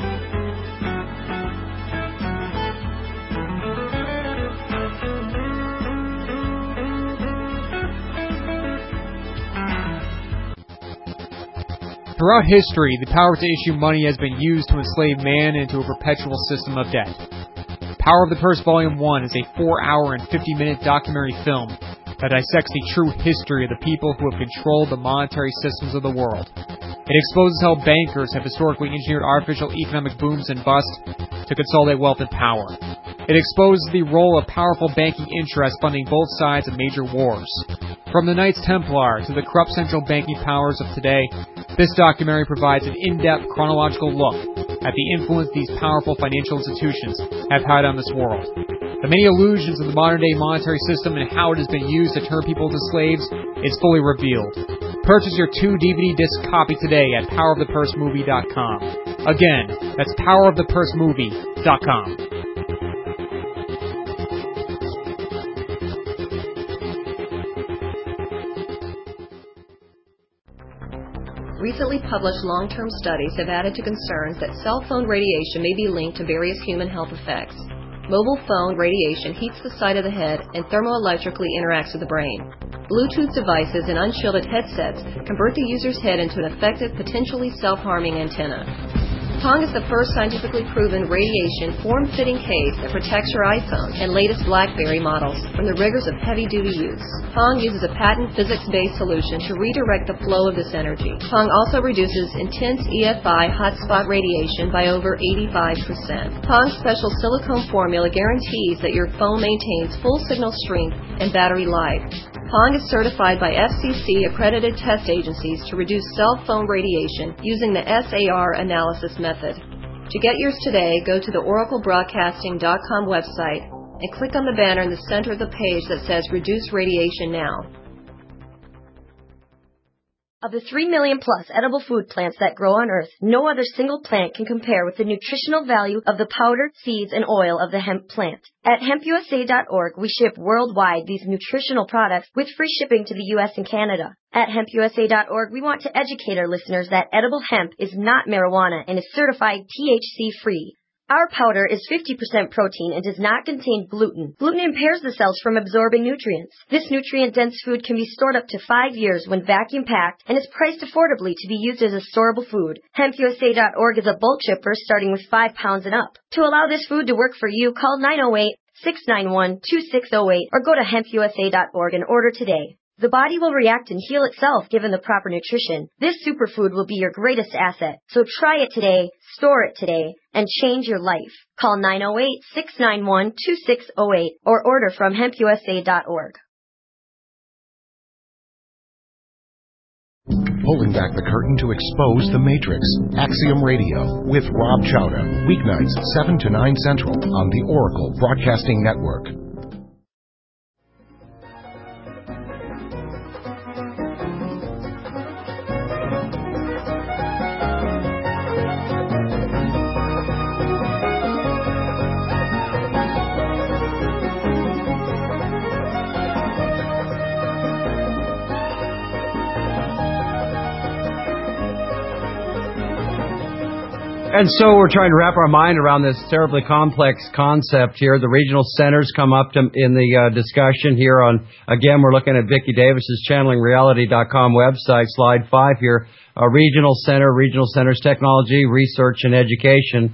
Throughout history, the power to issue money has been used to enslave man into a perpetual system of debt. Power of the Purse Volume 1 is a 4-hour and 50-minute documentary film that dissects the true history of the people who have controlled the monetary systems of the world. It exposes how bankers have historically engineered artificial economic booms and busts to consolidate wealth and power. It exposes the role of powerful banking interests funding both sides of major wars. From the Knights Templar to the corrupt central banking powers of today, this documentary provides an in-depth chronological look at the influence these powerful financial institutions have had on this world. The many illusions of the modern-day monetary system and how it has been used to turn people into slaves is fully revealed. Purchase your 2 DVD disc copy today at powerofthepursemovie.com. Again, that's powerofthepursemovie.com. Recently published long-term studies have added to concerns that cell phone radiation may be linked to various human health effects. Mobile phone radiation heats the side of the head and thermoelectrically interacts with the brain. Bluetooth devices and unshielded headsets convert the user's head into an effective, potentially self-harming antenna. Pong is the first scientifically proven radiation form-fitting case that protects your iPhone and latest BlackBerry models from the rigors of heavy-duty use. Pong uses a patent physics-based solution to redirect the flow of this energy. Pong also reduces intense EFI hotspot radiation by over 85%. Pong's special silicone formula guarantees that your phone maintains full signal strength and battery life. Pong is certified by FCC-accredited test agencies to reduce cell phone radiation using the SAR analysis method. To get yours today, go to the oraclebroadcasting.com website and click on the banner in the center of the page that says Reduce Radiation Now. Of the 3 million plus edible food plants that grow on Earth, no other single plant can compare with the nutritional value of the powder, seeds, and oil of the hemp plant. At hempusa.org, we ship worldwide these nutritional products with free shipping to the U.S. and Canada. At hempusa.org, we want to educate our listeners that edible hemp is not marijuana and is certified THC-free. Our powder is 50% protein and does not contain gluten. Gluten impairs the cells from absorbing nutrients. This nutrient-dense food can be stored up to 5 years when vacuum-packed and is priced affordably to be used as a storable food. HempUSA.org is a bulk shipper starting with 5 pounds and up. To allow this food to work for you, call 908-691-2608 or go to hempusa.org and order today. The body will react and heal itself given the proper nutrition. This superfood will be your greatest asset. So try it today, store it today, and change your life. Call 908-691-2608 or order from hempusa.org. Pulling back the curtain to expose the Matrix. Axiom Radio with Rob Chowda. Weeknights 7 to 9 Central on the Oracle Broadcasting Network. And so we're trying to wrap our mind around this terribly complex concept here. The regional centers come up in the discussion here on, again, we're looking at Vicki Davis's channelingreality.com website, slide 5 here. Regional centers, technology, research, and education.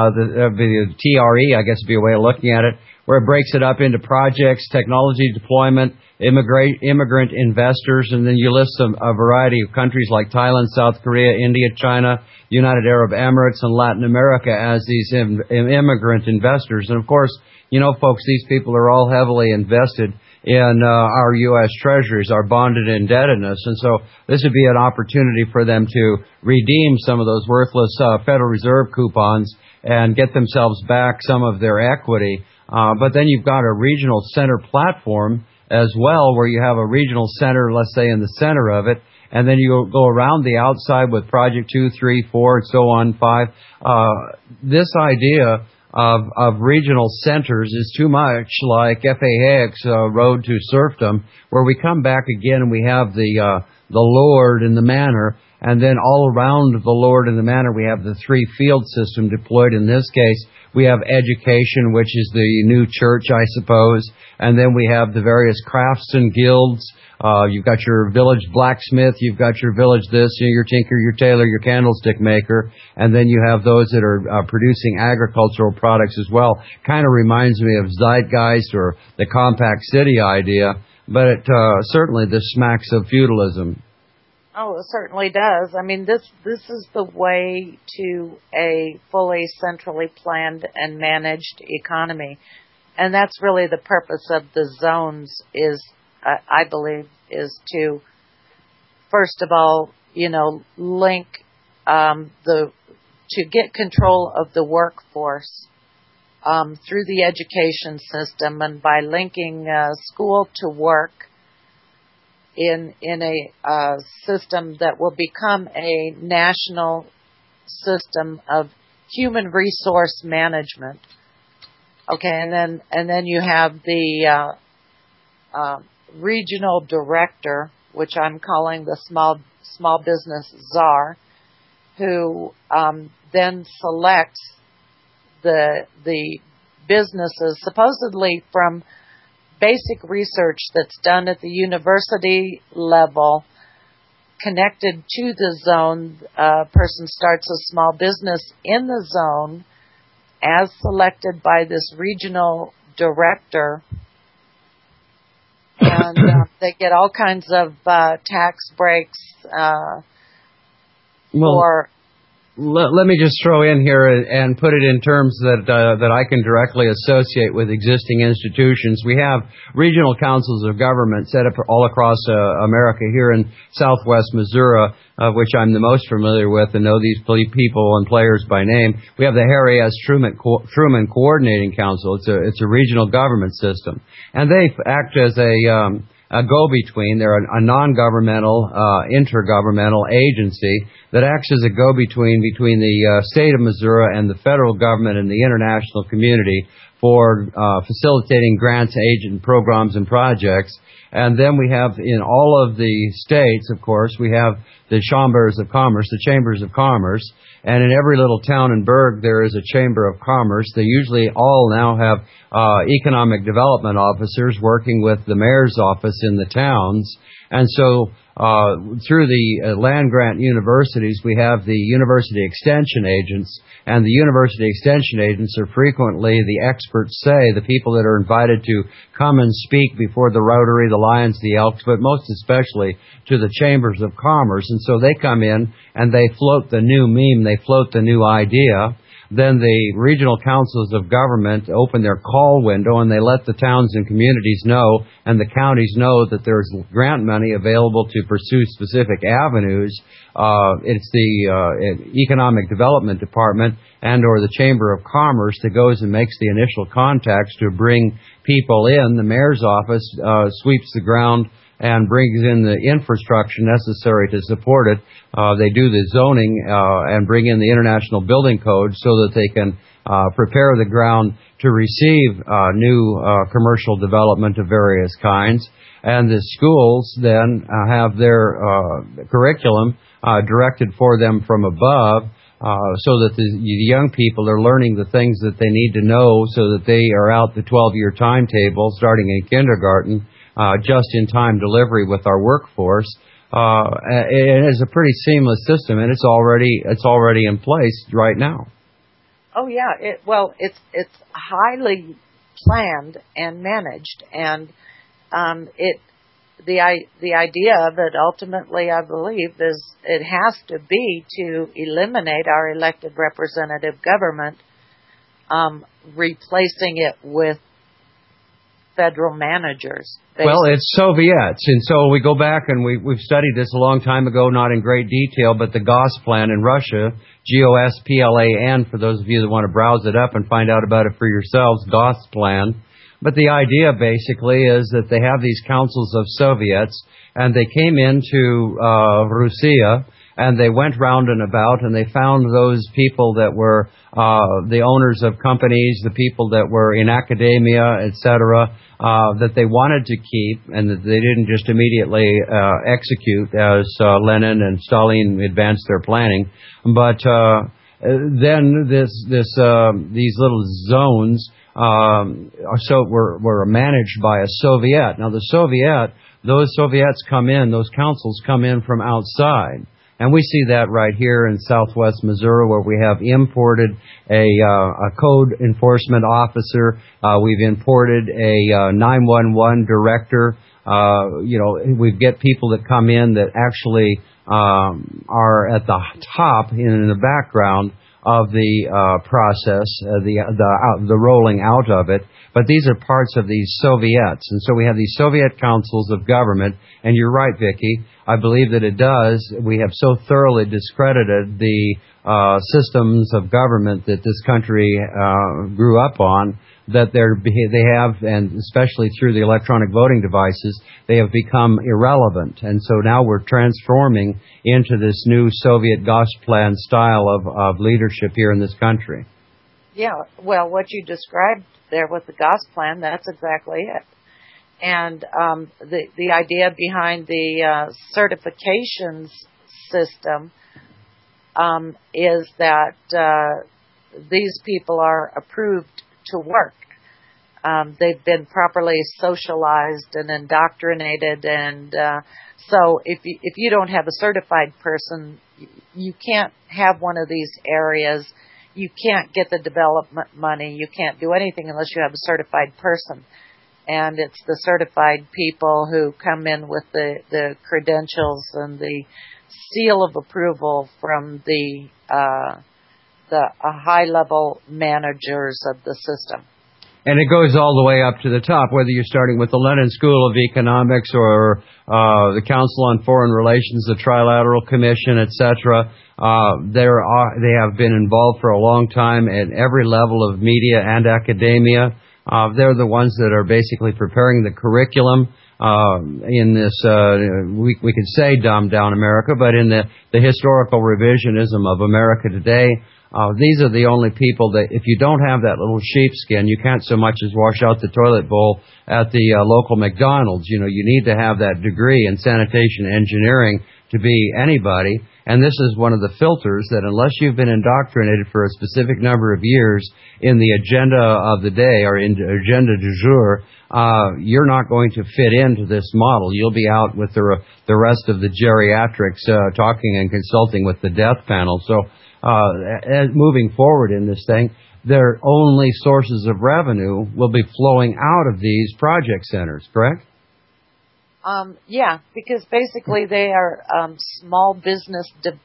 The TRE, I guess would be a way of looking at it, where it breaks it up into projects, technology deployment, immigrant investors, and then you list a variety of countries like Thailand, South Korea, India, China, United Arab Emirates, and Latin America as these immigrant investors. And of course, you know, folks, these people are all heavily invested in our U.S. treasuries, our bonded indebtedness. And so this would be an opportunity for them to redeem some of those worthless Federal Reserve coupons and get themselves back some of their equity. But then you've got a regional center platform as well, where you have a regional center, let's say, in the center of it, and then you go around the outside with Project 2, 3, 4, and so on, 5. This idea of regional centers is too much like F.A. Hayek's Road to Serfdom, where we come back again and we have the Lord and the manor, and then all around the Lord and the manor we have the 3-field system deployed. In this case, we have education, which is the new church, I suppose, and then we have the various crafts and guilds. You've got your village blacksmith, you've got your village this, your tinker, your tailor, your candlestick maker, and then you have those that are producing agricultural products as well. Kind of reminds me of Zeitgeist or the compact city idea, but it, certainly this smacks of feudalism. Oh, it certainly does. I mean, this is the way to a fully centrally planned and managed economy. And that's really the purpose of the zones is, I believe, is to, first of all, link to get control of the workforce through the education system and by linking school to work in a system that will become a national system of human resource management. Okay, and then you have the regional director, which I'm calling the small business czar, who then selects the businesses supposedly from basic research that's done at the university level connected to the zone. A person starts a small business in the zone as selected by this regional director, and they get all kinds of tax breaks for... Let me just throw in here and put it in terms that I can directly associate with existing institutions. We have regional councils of government set up all across America. Here in Southwest Missouri, which I'm the most familiar with and know these people and players by name. We have the Harry S. Truman Coordinating Council. It's a regional government system, and they act as a go-between. They're a non-governmental, intergovernmental agency that acts as a go-between between the state of Missouri and the federal government and the international community for facilitating grants, agent programs, and projects. And then we have in all of the states, of course, we have the chambers of commerce, the chambers of commerce. And in every little town and burg, there is a chamber of commerce. They usually all now have economic development officers working with the mayor's office in the towns. And so through the land-grant universities, we have the university extension agents. And the university extension agents are frequently, the experts say, the people that are invited to come and speak before the Rotary, the Lions, the Elks, but most especially to the chambers of commerce. And so they come in and they float the new meme, they float the new idea. Then the regional councils of government open their call window and they let the towns and communities know and the counties know that there's grant money available to pursue specific avenues. It's the Economic Development Department and or the Chamber of Commerce that goes and makes the initial contacts to bring people in. The mayor's office sweeps the ground and brings in the infrastructure necessary to support it. They do the zoning and bring in the International Building Code so that they can prepare the ground to receive new commercial development of various kinds. And the schools then have their curriculum directed for them from above so that the young people are learning the things that they need to know so that they are out the 12-year timetable starting in kindergarten, just-in-time delivery with our workforce. It is a pretty seamless system, and it's already in place right now. Oh yeah, it's highly planned and managed, and the idea of it ultimately, I believe, is it has to be to eliminate our elected representative government, replacing it with federal managers. Basically. Well, it's Soviets, and so we go back and we've studied this a long time ago, not in great detail, but the Gosplan in Russia, G-O-S-P-L-A-N, for those of you that want to browse it up and find out about it for yourselves, Gosplan. But the idea basically is that they have these councils of Soviets, and they came into Russia, and they went round and about, and they found those people that were the owners of companies, the people that were in academia, etc., that they wanted to keep, and that they didn't just immediately execute as Lenin and Stalin advanced their planning. But then these little zones were managed by a Soviet. Now those Soviets come in, those councils come in from outside. And we see that right here in Southwest Missouri, where we have imported a code enforcement officer. We've imported a 911 director. We get people that come in that actually are at the top in the background of the process, the rolling out of it. But these are parts of these Soviets, and so we have these Soviet councils of government. And you're right, Vicki. I believe that it does. We have so thoroughly discredited the systems of government that this country grew up on, that they have, and especially through the electronic voting devices, they have become irrelevant. And so now we're transforming into this new Soviet Gosplan style of leadership here in this country. Yeah, well, what you described there with the Gosplan, that's exactly it. And the idea behind the certifications system is that these people are approved to work. They've been properly socialized and indoctrinated, and so if you don't have a certified person, you can't have one of these areas. You can't get the development money. You can't do anything unless you have a certified person. And it's the certified people who come in with the credentials and the seal of approval from the high-level managers of the system. And it goes all the way up to the top, whether you're starting with the Lenin School of Economics or the Council on Foreign Relations, the Trilateral Commission, etc. They have been involved for a long time at every level of media and academia. They're the ones that are basically preparing the curriculum in this, we could say dumbed down America, but in the historical revisionism of America today. These are the only people that, if you don't have that little sheepskin, you can't so much as wash out the toilet bowl at the local McDonald's. You need to have that degree in sanitation engineering to be anybody. And this is one of the filters that unless you've been indoctrinated for a specific number of years in the agenda of the day or in the agenda du jour, you're not going to fit into this model. You'll be out with the rest of the geriatrics talking and consulting with the death panel. So moving forward in this thing, their only sources of revenue will be flowing out of these project centers, correct? Yeah, because basically they are small business.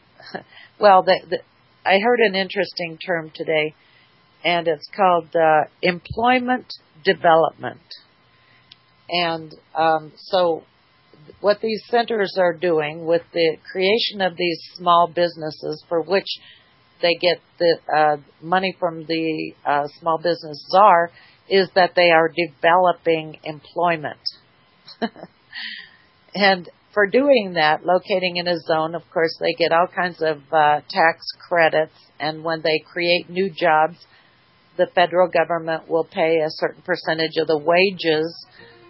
I heard an interesting term today, and it's called employment development. And so what these centers are doing with the creation of these small businesses, for which they get the money from the small business czar, is that they are developing employment. And for doing that, locating in a zone, of course, they get all kinds of tax credits. And when they create new jobs, the federal government will pay a certain percentage of the wages,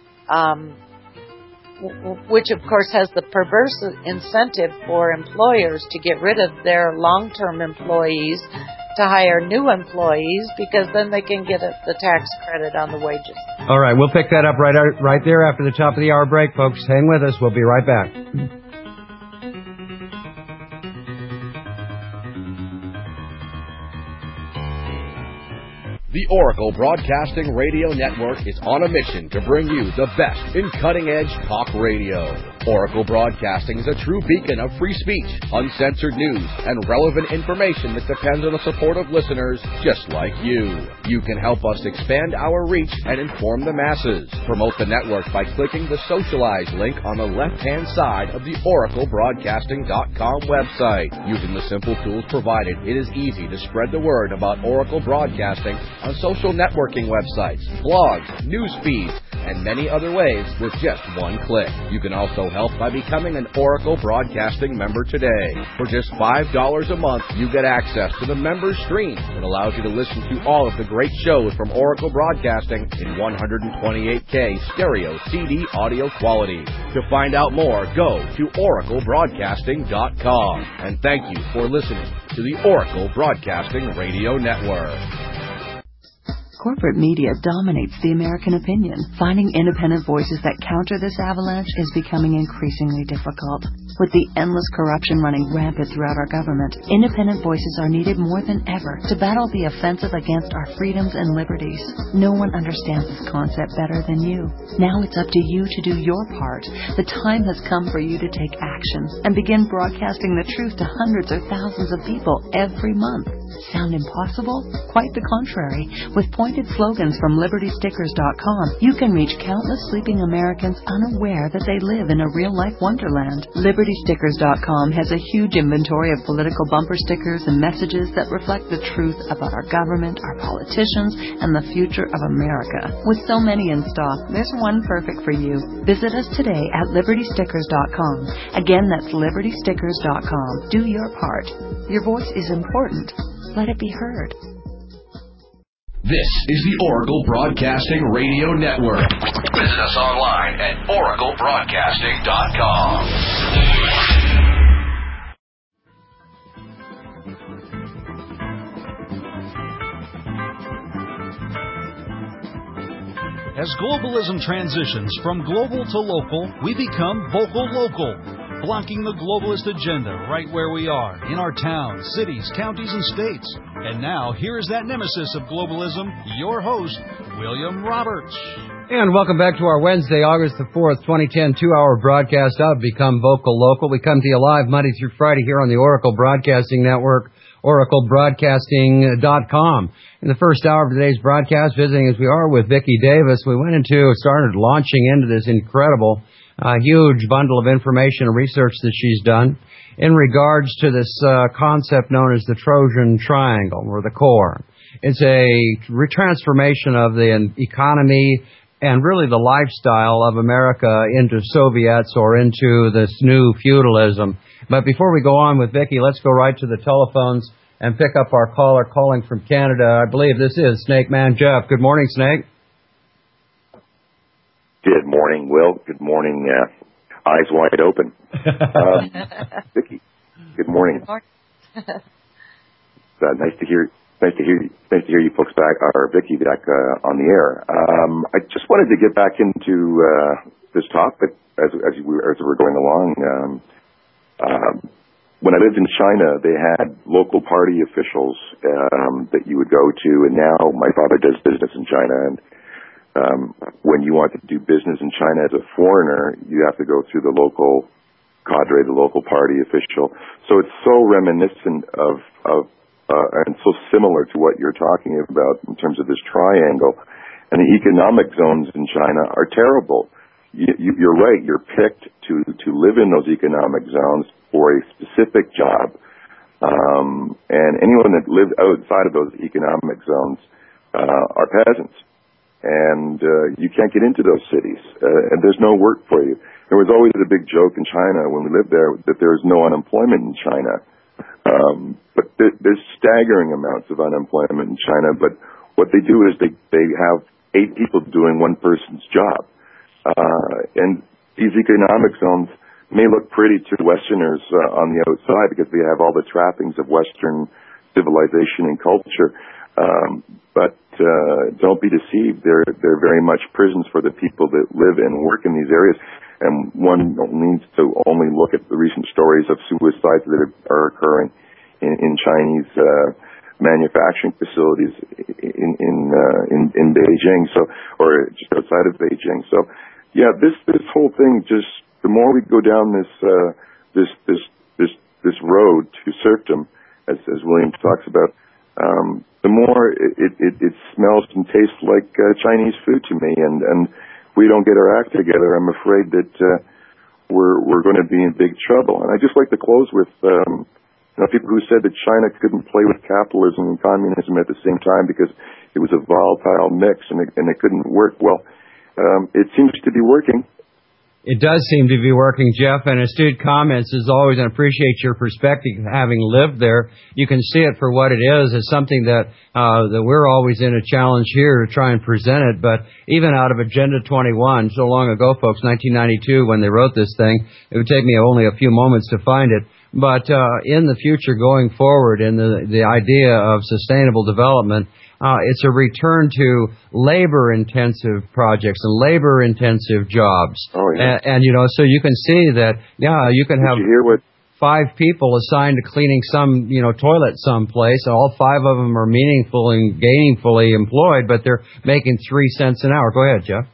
which, of course, has the perverse incentive for employers to get rid of their long-term employees to hire new employees, because then they can get the tax credit on the wages. All right, we'll pick that up right there after the top of the hour break, folks. Hang with us. We'll be right back. The Oracle Broadcasting Radio Network is on a mission to bring you the best in cutting-edge talk radio. Oracle Broadcasting is a true beacon of free speech, uncensored news, and relevant information that depends on the support of listeners just like you. You can help us expand our reach and inform the masses. Promote the network by clicking the Socialize link on the left-hand side of the OracleBroadcasting.com website. Using the simple tools provided, it is easy to spread the word about Oracle Broadcasting on social networking websites, blogs, news feeds, and many other ways with just one click. You can also help by becoming an Oracle Broadcasting member today. For just $5 a month, you get access to the member stream that allows you to listen to all of the great shows from Oracle Broadcasting in 128K stereo CD audio quality. To find out more, go to oraclebroadcasting.com. And thank you for listening to the Oracle Broadcasting Radio Network. Corporate media dominates the American opinion. Finding independent voices that counter this avalanche is becoming increasingly difficult. With the endless corruption running rampant throughout our government, independent voices are needed more than ever to battle the offensive against our freedoms and liberties. No one understands this concept better than you. Now it's up to you to do your part. The time has come for you to take action and begin broadcasting the truth to hundreds or thousands of people every month. Sound impossible? Quite the contrary. With pointed slogans from LibertyStickers.com, you can reach countless sleeping Americans unaware that they live in a real-life wonderland. LibertyStickers.com has a huge inventory of political bumper stickers and messages that reflect the truth about our government, our politicians, and the future of America. With so many in stock, there's one perfect for you. Visit us today at LibertyStickers.com. Again, that's LibertyStickers.com. Do your part. Your voice is important. Let it be heard. This is the Oracle Broadcasting Radio Network. Visit us online at oraclebroadcasting.com. As globalism transitions from global to local, we become vocal local, blocking the globalist agenda right where we are, in our towns, cities, counties, and states. And now, here is that nemesis of globalism, your host, William Roberts. And welcome back to our Wednesday, August the 4th, 2010, 2-hour broadcast of Become Vocal Local. We come to you live Monday through Friday here on the Oracle Broadcasting Network, oraclebroadcasting.com. In the first hour of today's broadcast, visiting as we are with Vicki Davis, we started launching into this incredible, huge bundle of information and research that she's done in regards to this concept known as the Trojan Triangle, or the core. It's a transformation of the economy and really the lifestyle of America into Soviets or into this new feudalism. But before we go on with Vicki, let's go right to the telephones and pick up our caller calling from Canada. I believe this is Snake Man Jeff. Good morning, Snake. Good morning, Will. Good morning, eyes wide open. Vicki, good morning. Nice to hear you folks back, or Vicki back on the air. I just wanted to get back into this topic as we're going along. When I lived in China, they had local party officials that you would go to, and now my father does business in China, and when you want to do business in China as a foreigner, you have to go through the local cadre, the local party official. So it's so reminiscent of and so similar to what you're talking about in terms of this triangle. And the economic zones in China are terrible. You're right. You're picked to live in those economic zones for a specific job. And anyone that lives outside of those economic zones are peasants. And you can't get into those cities. And there's no work for you. There was always a big joke in China when we lived there that there is no unemployment in China. But there's staggering amounts of unemployment in China. But what they do is they have 8 people doing one person's job. And these economic zones may look pretty to Westerners on the outside because they have all the trappings of Western civilization and culture. But don't be deceived. They're very much prisons for the people that live and work in these areas. And one needs to only look at the recent stories of suicides that are occurring in Chinese manufacturing facilities in Beijing, or just outside of Beijing. So, yeah, this whole thing, just the more we go down this road to serfdom, as William talks about, the more it smells and tastes like Chinese food to me, and we don't get our act together, I'm afraid that we're going to be in big trouble. And I just like to close with people who said that China couldn't play with capitalism and communism at the same time because it was a volatile mix and it couldn't work. Well, it seems to be working. It does seem to be working, Jeff, and astute comments as always, and appreciate your perspective having lived there. You can see it for what it is, as something that we're always in a challenge here to try and present it. But even out of Agenda 21, so long ago, folks, 1992, when they wrote this thing, it would take me only a few moments to find it. But in the future going forward, in the idea of sustainable development, it's a return to labor-intensive projects and labor-intensive jobs. Oh, yeah. And so you can see that, you can have 5 people assigned to cleaning some, toilet someplace. All 5 of them are meaningful and gainfully employed, but they're making 3 cents an hour. Go ahead, Jeff.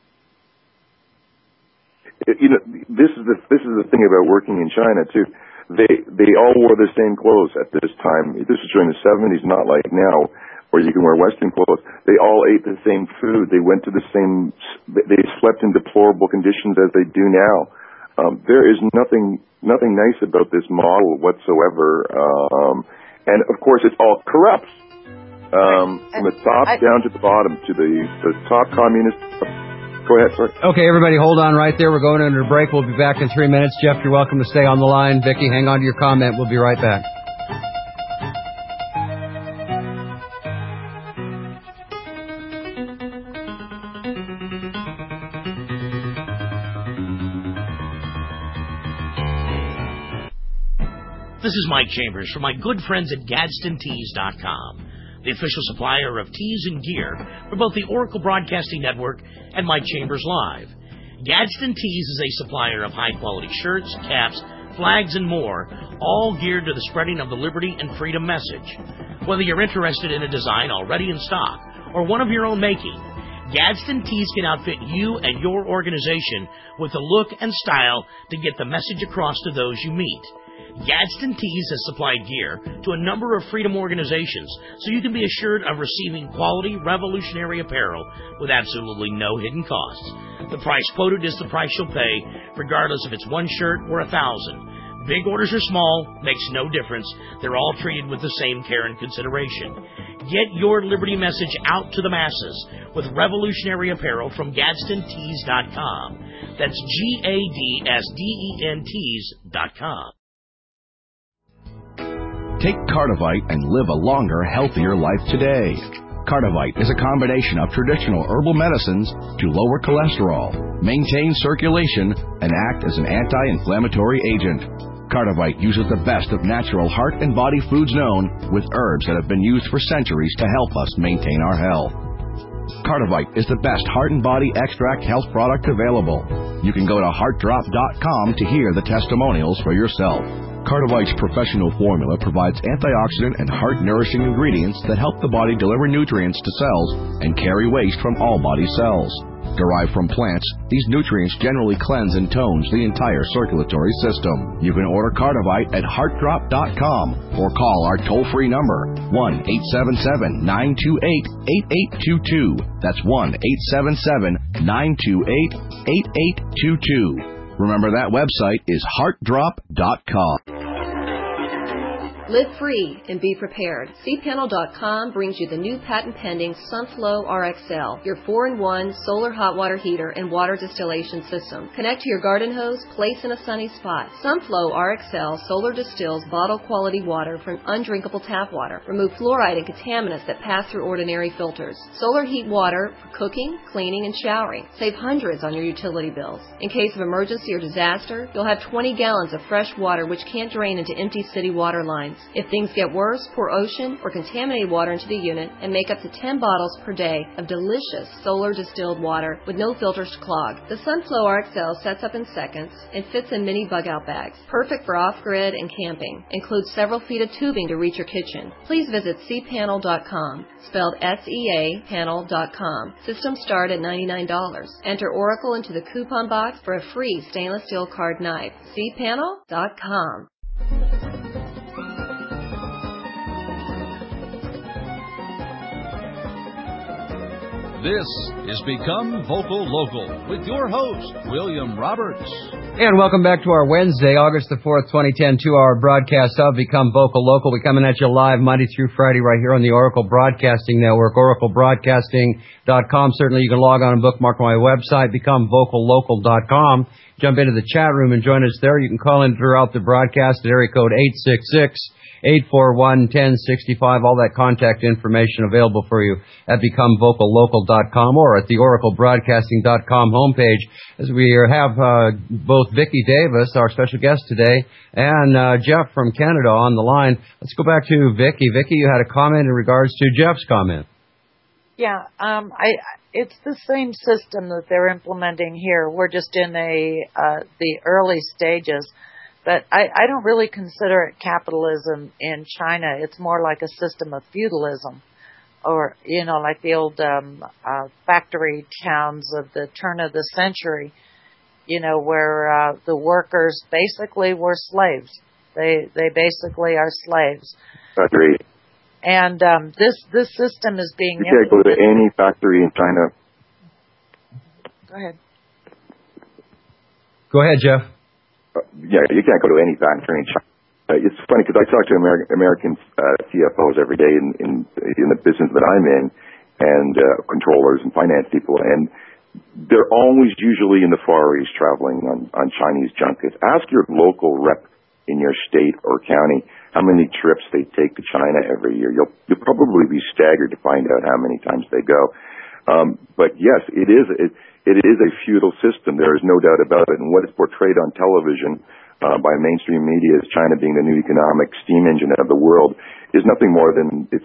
This is the thing about working in China too. they all wore the same clothes at this time. This was during the 70s, not like now, where you can wear Western clothes. They all ate the same food. They went to the same. They slept in deplorable conditions as they do now. There is nothing nice about this model whatsoever, and of course, it's all corrupt. From the top down to the bottom, to the top communist. Go ahead, sorry. Okay, everybody, hold on right there. We're going under a break. We'll be back in 3 minutes. Jeff, you're welcome to stay on the line. Vicki, hang on to your comment. We'll be right back. This is Mike Chambers from my good friends at GadsdenTees.com, the official supplier of tees and gear for both the Oracle Broadcasting Network and Mike Chambers Live. Gadsden Tees is a supplier of high-quality shirts, caps, flags, and more, all geared to the spreading of the liberty and freedom message. Whether you're interested in a design already in stock or one of your own making, Gadsden Tees can outfit you and your organization with the look and style to get the message across to those you meet. Gadsden Tees has supplied gear to a number of freedom organizations, so you can be assured of receiving quality, revolutionary apparel with absolutely no hidden costs. The price quoted is the price you'll pay, regardless if it's one shirt or 1,000. Big orders or small, makes no difference. They're all treated with the same care and consideration. Get your liberty message out to the masses with revolutionary apparel from GadsdenTees.com. That's GADSDENTees.com. Take Cardivite and live a longer, healthier life today. Cardivite is a combination of traditional herbal medicines to lower cholesterol, maintain circulation, and act as an anti-inflammatory agent. Cardivite uses the best of natural heart and body foods known, with herbs that have been used for centuries to help us maintain our health. Cardivite is the best heart and body extract health product available. You can go to heartdrop.com to hear the testimonials for yourself. Cardivite's professional formula provides antioxidant and heart-nourishing ingredients that help the body deliver nutrients to cells and carry waste from all body cells. Derived from plants, these nutrients generally cleanse and tones the entire circulatory system. You can order Cardivite at heartdrop.com or call our toll-free number, 1-877-928-8822. That's 1-877-928-8822. Remember, that website is heartdrop.com. Live free and be prepared. cpanel.com brings you the new patent-pending Sunflow RXL, your 4-in-1 solar hot water heater and water distillation system. Connect to your garden hose, place in a sunny spot. Sunflow RXL solar distills bottle-quality water from undrinkable tap water. Remove fluoride and contaminants that pass through ordinary filters. Solar heat water for cooking, cleaning, and showering. Save hundreds on your utility bills. In case of emergency or disaster, you'll have 20 gallons of fresh water which can't drain into empty city water lines. If things get worse, pour ocean or contaminated water into the unit and make up to 10 bottles per day of delicious solar distilled water with no filters to clog. The Sunflow RXL sets up in seconds and fits in mini bug-out bags. Perfect for off-grid and camping. Includes several feet of tubing to reach your kitchen. Please visit cpanel.com, spelled S-E-A, panel.com. Systems start at $99. Enter Oracle into the coupon box for a free stainless steel card knife. cpanel.com. This is Become Vocal Local with your host, William Roberts. And welcome back to our Wednesday, August the 4th, 2010, 2-hour broadcast of Become Vocal Local. We're coming at you live Monday through Friday right here on the Oracle Broadcasting Network, oraclebroadcasting.com. Certainly you can log on and bookmark my website, becomevocallocal.com. Jump into the chat room and join us there. You can call in throughout the broadcast at area code 866-841-1065. All that contact information available for you at becomevocallocal.com or at the oraclebroadcasting.com homepage, as we have both Vicki Davis, our special guest today, and Jeff from Canada on the line. Let's go back to Vicki. Vicki, you had a comment in regards to Jeff's comment. Yeah, it's the same system that they're implementing here. We're just in the early stages. But I don't really consider it capitalism in China. It's more like a system of feudalism, or, like the old factory towns of the turn of the century, where the workers basically were slaves. They basically are slaves. Agreed. And this system is being. You can't go to any factory in China. Go ahead. Go ahead, Jeff. Yeah, you can't go to any factory in China. It's funny because I talk to American CFOs every day in the business that I'm in, and controllers and finance people, and they're always usually in the Far East traveling on Chinese junkets. Ask your local rep in your state or county how many trips they take to China every year. You'll probably be staggered to find out how many times they go. But yes, it is a feudal system. There is no doubt about it. And what is portrayed on television by mainstream media as China being the new economic steam engine of the world is nothing more than it's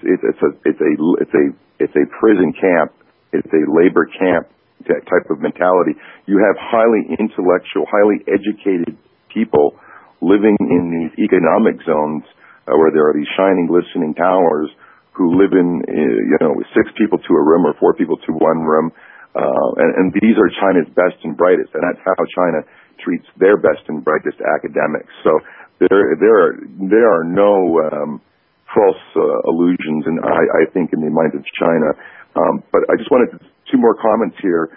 a prison camp. It's a labor camp type of mentality. You have highly intellectual, highly educated people living in these economic zones where there are these shining, glistening towers who live in, with 6 people to a room or 4 people to one room. And these are China's best and brightest, and that's how China treats their best and brightest academics. So there are no false illusions, and I think in the minds of China. But I just wanted 2 more comments here.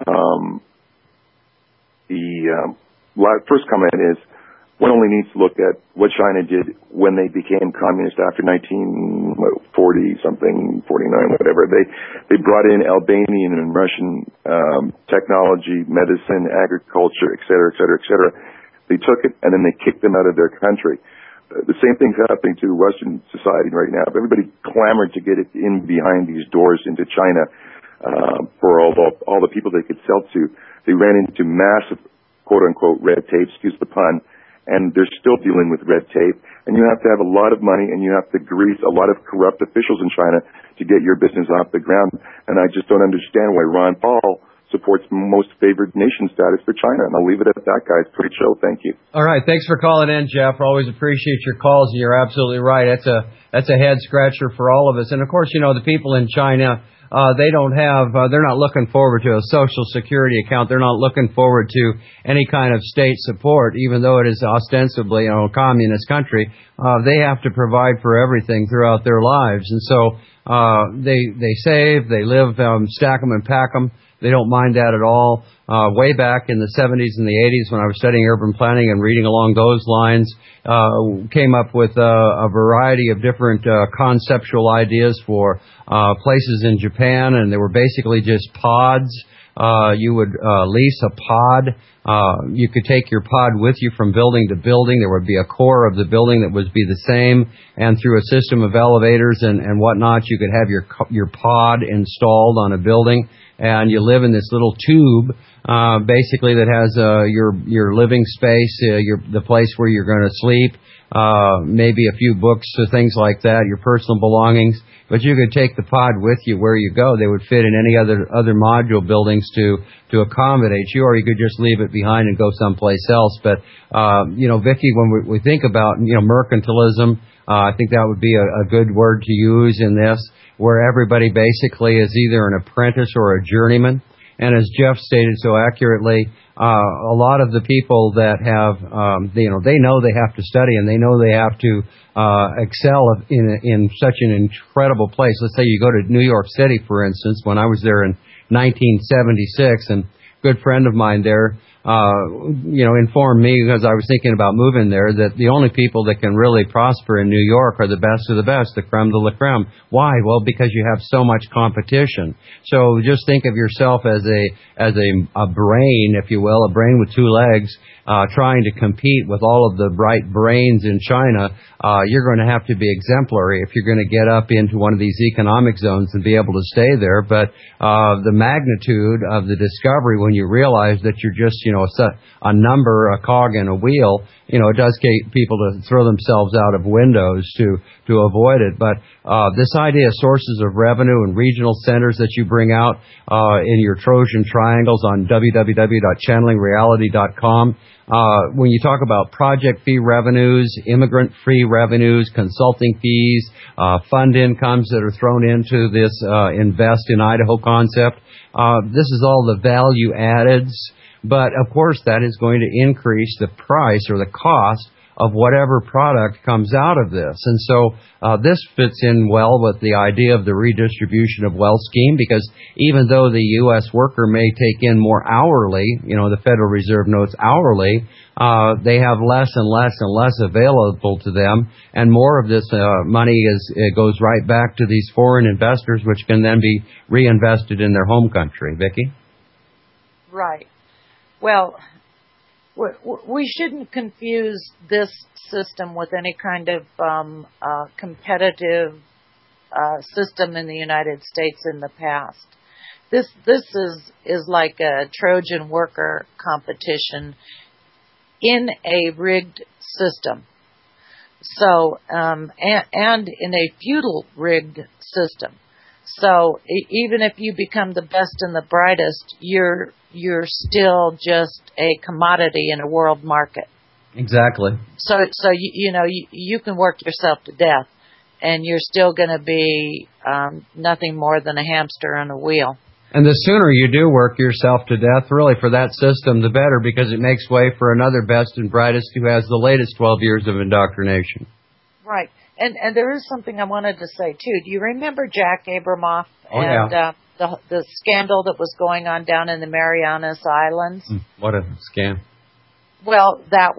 The first comment is one only needs to look at what China did when they became communist after 1940-something, 49, whatever. They brought in Albanian and Russian technology, medicine, agriculture, et cetera, et cetera, et cetera. They took it, and then they kicked them out of their country. The same thing's happening to Western society right now. Everybody clamored to get it in behind these doors into China for all the people they could sell to. They ran into massive, quote-unquote, red tape, excuse the pun, and they're still dealing with red tape. And you have to have a lot of money, and you have to grease a lot of corrupt officials in China to get your business off the ground. And I just don't understand why Ron Paul supports most favored nation status for China. And I'll leave it at that, guys. Great show. Thank you. All right. Thanks for calling in, Jeff. Always appreciate your calls. And you're absolutely right. That's a head scratcher for all of us. And of course, the people in China, they're not looking forward to a social security account. They're not looking forward to any kind of state support, even though it is ostensibly a communist country. They have to provide for everything throughout their lives. And so, they save, they live, stack them and pack them. They don't mind that at all. Way back in the 70s and the 80s when I was studying urban planning and reading along those lines, came up with a variety of different conceptual ideas for places in Japan, and they were basically just pods. You would lease a pod. You could take your pod with you from building to building. There would be a core of the building that would be the same, and through a system of elevators and whatnot, you could have your pod installed on a building, and you live in this little tube, basically that has your living space, the place where you're going to sleep, maybe a few books or things like that, your personal belongings. But you could take the pod with you where you go. They would fit in any other module buildings to accommodate you, or you could just leave it behind and go someplace else. But Vicki, when we think about mercantilism, I think that would be a good word to use in this, where everybody basically is either an apprentice or a journeyman. And as Jeff stated so accurately, a lot of the people that have, they know they have to study, and they know they have to excel in such an incredible place. Let's say you go to New York City, for instance. When I was there in 1976, and a good friend of mine there, informed me, because I was thinking about moving there, that the only people that can really prosper in New York are the best of the best, the creme de la creme. Why? Well, because you have so much competition. So just think of yourself as a brain, if you will, a brain with 2 legs, trying to compete with all of the bright brains in China. You're going to have to be exemplary if you're going to get up into one of these economic zones and be able to stay there. But the magnitude of the discovery when you realize that you're just, a number, a cog in a wheel, it does get people to throw themselves out of windows to avoid it. But this idea of sources of revenue and regional centers that you bring out in your Trojan triangles on www.channelingreality.com, when you talk about project fee revenues, immigrant fee revenues, consulting fees, fund incomes that are thrown into this Invest in Idaho concept, this is all the value addeds. But, of course, that is going to increase the price or the cost of whatever product comes out of this. And so this fits in well with the idea of the redistribution of wealth scheme, because even though the U.S. worker may take in more hourly, the Federal Reserve notes hourly, they have less and less and less available to them, and more of this money goes right back to these foreign investors, which can then be reinvested in their home country. Vicki? Right. Well, we shouldn't confuse this system with any kind of competitive system in the United States in the past. This is like a Trojan worker competition in a rigged system. So, and in a feudal rigged system. So even if you become the best and the brightest, you're still just a commodity in a world market. Exactly. So you can work yourself to death, and you're still going to be nothing more than a hamster on a wheel. And the sooner you do work yourself to death, really, for that system, the better, because it makes way for another best and brightest who has the latest 12 years of indoctrination. Right. And there is something I wanted to say, too. Do you remember Jack Abramoff and the scandal that was going on down in the Marianas Islands? What a scam. Well, that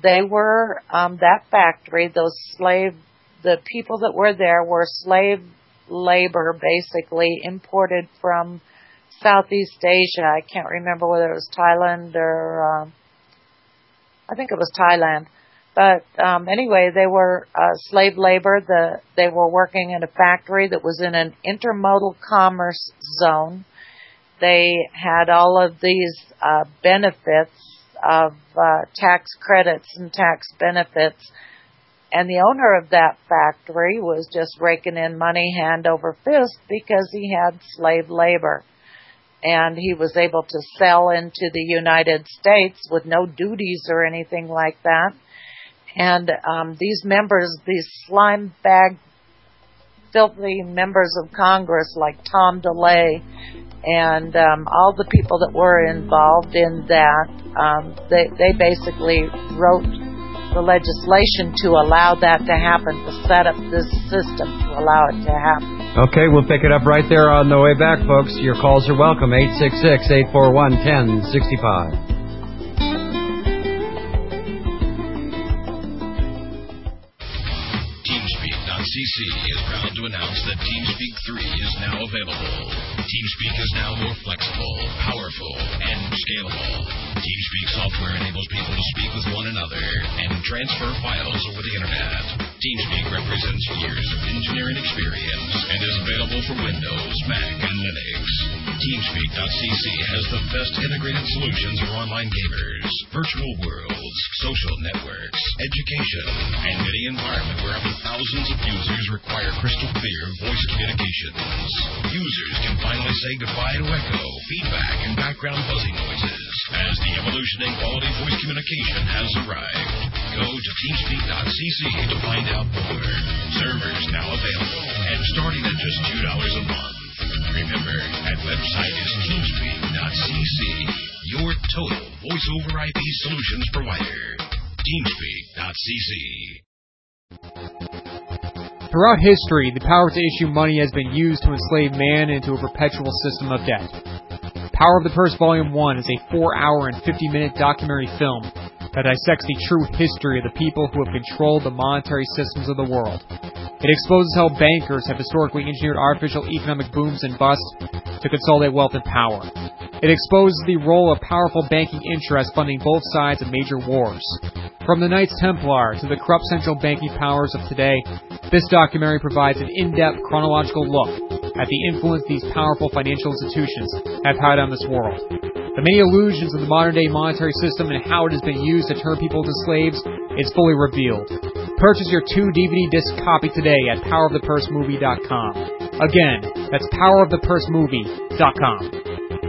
factory, the people that were there were slave labor, basically, imported from Southeast Asia. I can't remember whether it was Thailand or I think it was Thailand. But anyway, they were slave labor. They were working in a factory that was in an intermodal commerce zone. They had all of these benefits of tax credits and tax benefits. And the owner of that factory was just raking in money hand over fist because he had slave labor. And he was able to sell into the United States with no duties or anything like that. And these members, these slime bag, filthy members of Congress like Tom DeLay and all the people that were involved in that, they basically wrote the legislation to allow that to happen, to set up this system to allow it to happen. Okay, we'll pick it up right there on the way back, folks. Your calls are welcome, 866-841-1065. TeamSpeak.cc is proud to announce that TeamSpeak 3 is now available. TeamSpeak is now more flexible, powerful, and scalable. TeamSpeak software enables people to speak with one another and transfer files over the internet. TeamSpeak represents years of engineering experience and is available for Windows, Mac, and Linux. TeamSpeak.cc has the best integrated solutions for online gamers, virtual worlds, social networks, education, and any environment where up to thousands of users require crystal clear voice communications. Users can finally say goodbye to echo, feedback, and background buzzing noises as the evolution in quality voice communication has arrived. Go to TeamSpeak.cc to find out more. Servers now available and starting at just $2 a month. Remember, that website is TeamSpeak.cc, your total voice-over IP solutions provider. TeamSpeak.cc. Throughout history, the power to issue money has been used to enslave man into a perpetual system of debt. Power of the Purse Volume 1 is a 4-hour and 50-minute documentary film that dissects the true history of the people who have controlled the monetary systems of the world. It exposes how bankers have historically engineered artificial economic booms and busts to consolidate wealth and power. It exposes the role of powerful banking interests funding both sides of major wars. From the Knights Templar to the corrupt central banking powers of today, this documentary provides an in-depth chronological look at the influence these powerful financial institutions have had on this world. The many illusions of the modern-day monetary system and how it has been used to turn people into slaves is fully revealed. Purchase your 2 DVD disc copy today at powerofthepursemovie.com. Again, that's powerofthepursemovie.com.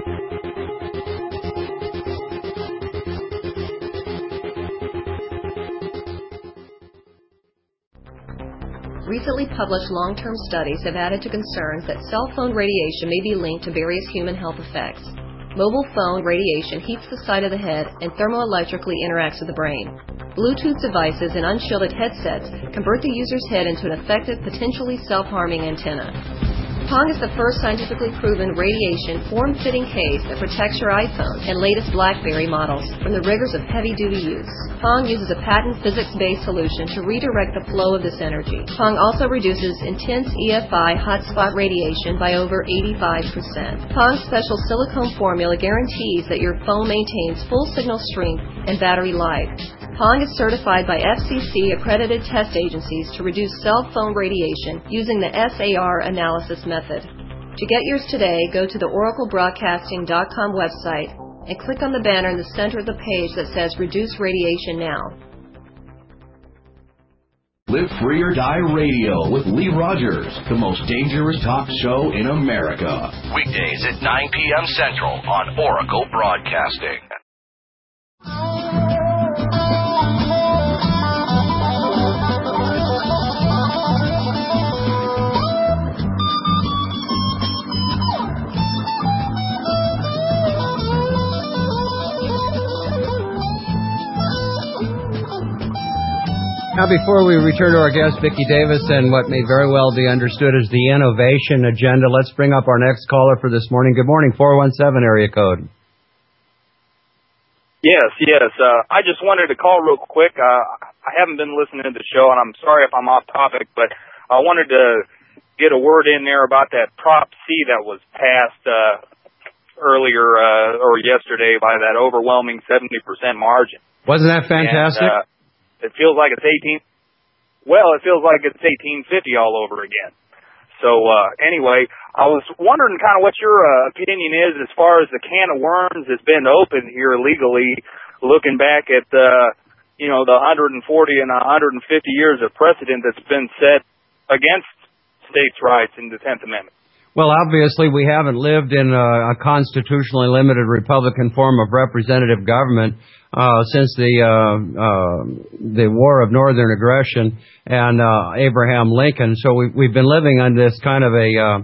Recently published long-term studies have added to concerns that cell phone radiation may be linked to various human health effects. Mobile phone radiation heats the side of the head and thermoelectrically interacts with the brain. Bluetooth devices and unshielded headsets convert the user's head into an effective, potentially self-harming antenna. Pong is the first scientifically proven radiation form-fitting case that protects your iPhone and latest BlackBerry models from the rigors of heavy-duty use. Pong uses a patent physics-based solution to redirect the flow of this energy. Pong also reduces intense EFI hotspot radiation by over 85%. Pong's special silicone formula guarantees that your phone maintains full signal strength and battery life. Pong is certified by FCC-accredited test agencies to reduce cell phone radiation using the SAR analysis method. To get yours today, go to the oraclebroadcasting.com website and click on the banner in the center of the page that says Reduce Radiation Now. Live Free or Die Radio with Lee Rogers, the most dangerous talk show in America. Weekdays at 9 p.m. Central on Oracle Broadcasting. Now, before we return to our guest, Vicki Davis, and what may very well be understood as the innovation agenda, let's bring up our next caller for this morning. Good morning, 417 area code. Yes. I just wanted to call real quick. I haven't been listening to the show, and I'm sorry if I'm off topic, but I wanted to get a word in there about that Prop C that was passed earlier or yesterday by that overwhelming 70% margin. Wasn't that fantastic? And, it feels like it's 1850 all over again. So anyway, I was wondering kind of what your opinion is as far as the can of worms that's been opened here legally, looking back at the 140 and 150 years of precedent that's been set against states' rights in the 10th Amendment. Well, obviously, we haven't lived in a constitutionally limited Republican form of representative government since the War of Northern Aggression and Abraham Lincoln. So we've been living on this kind of a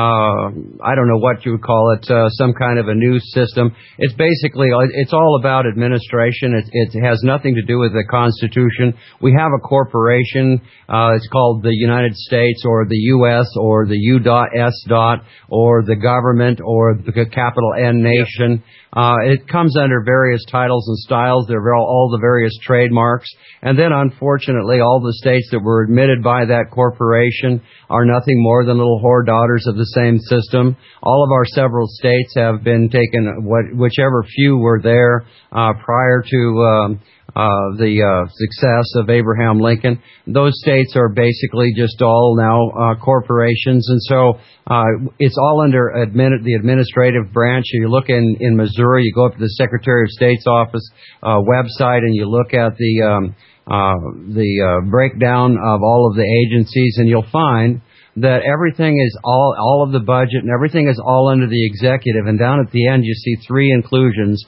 I don't know what you would call it, some kind of a new system. It's basically, it's all about administration. It has nothing to do with the Constitution. We have a corporation, it's called the United States or the U.S. or the U.S. or the government or the capital N nation. It comes under various titles and styles. There are all the various trademarks. And then, unfortunately, all the states that were admitted by that corporation are nothing more than little whore daughters of the same system. All of our several states have been taken, whichever few were there prior to the success of Abraham Lincoln. Those states are basically just all now corporations, and so it's all under the administrative branch. You look in Missouri, you go up to the Secretary of State's office website, and you look at the breakdown of all of the agencies, and you'll find that everything is all of the budget and everything is all under the executive, and down at the end you see three inclusions: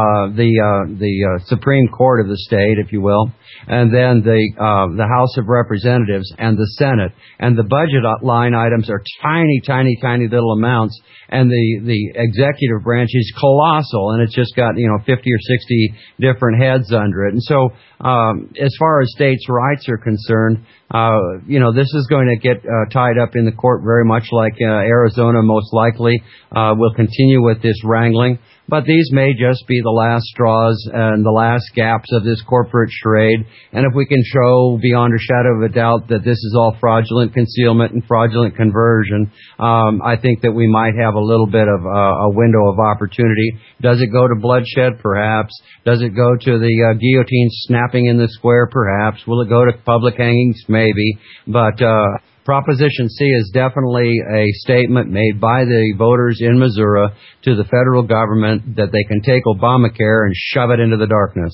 the Supreme Court of the state, if you will, and then the House of Representatives and the Senate. And the budget line items are tiny little amounts, and the executive branch is colossal, and it's just got 50 or 60 different heads under it. And so as far as states' rights are concerned, this is going to get tied up in the court very much like Arizona most likely will continue with this wrangling. But these may just be the last straws and the last gaps of this corporate charade. And if we can show beyond a shadow of a doubt that this is all fraudulent concealment and fraudulent conversion, I think that we might have a little bit of a window of opportunity. Does it go to bloodshed? Perhaps. Does it go to the guillotine snapping in the square? Perhaps. Will it go to public hangings? Maybe. But Proposition C is definitely a statement made by the voters in Missouri to the federal government that they can take Obamacare and shove it into the darkness.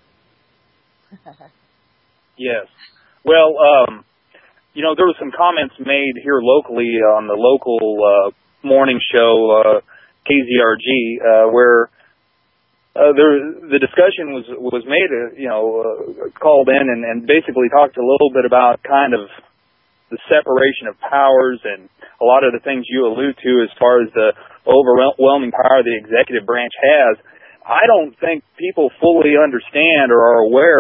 Yes. Well, there were some comments made here locally on the local morning show, KZRG, where the discussion was made, called in and basically talked a little bit about kind of the separation of powers and a lot of the things you allude to as far as the overwhelming power the executive branch has. I don't think people fully understand or are aware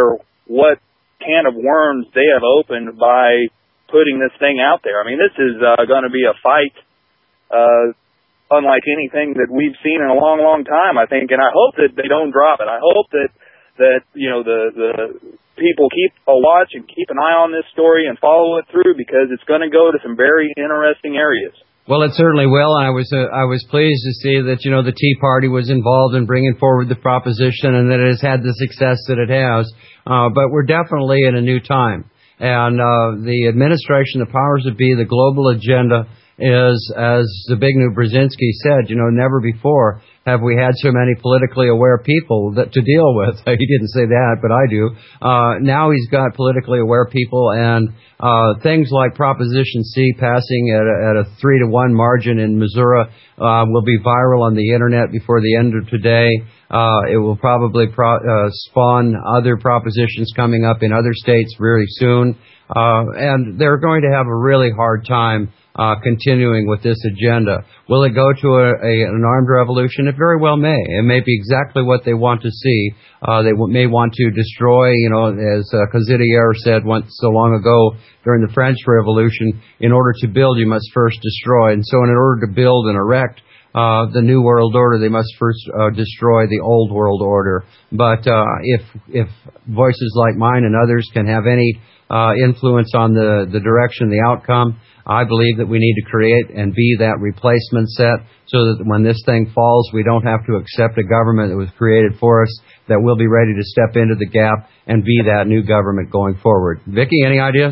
what can of worms they have opened by putting this thing out there. I mean, this is going to be a fight unlike anything that we've seen in a long, long time, I think, and I hope that they don't drop it. I hope that you know, the people keep a watch and keep an eye on this story and follow it through, because it's going to go to some very interesting areas. Well, it certainly will. I was pleased to see that, you know, the Tea Party was involved in bringing forward the proposition, and that it has had the success that it has. But we're definitely in a new time, and the administration, the powers that be, the global agenda is, as Zbigniew Brzezinski said, you know, never before have we had so many politically aware people to deal with. He didn't say that, but I do. Now he's got politically aware people, and things like Proposition C passing at a 3-1 margin in Missouri will be viral on the internet before the end of today. It will probably spawn other propositions coming up in other states very soon. And they're going to have a really hard time continuing with this agenda. Will it go to an armed revolution? It very well may. It may be exactly what they want to see. They may want to destroy, you know, as Cazadier said once so long ago during the French Revolution, in order to build, you must first destroy. And so in order to build and erect the New World Order, they must first destroy the Old World Order. But if voices like mine and others can have any influence on the direction, the outcome, I believe that we need to create and be that replacement set, so that when this thing falls, we don't have to accept a government that was created for us, that we'll be ready to step into the gap and be that new government going forward. Vicki, any ideas?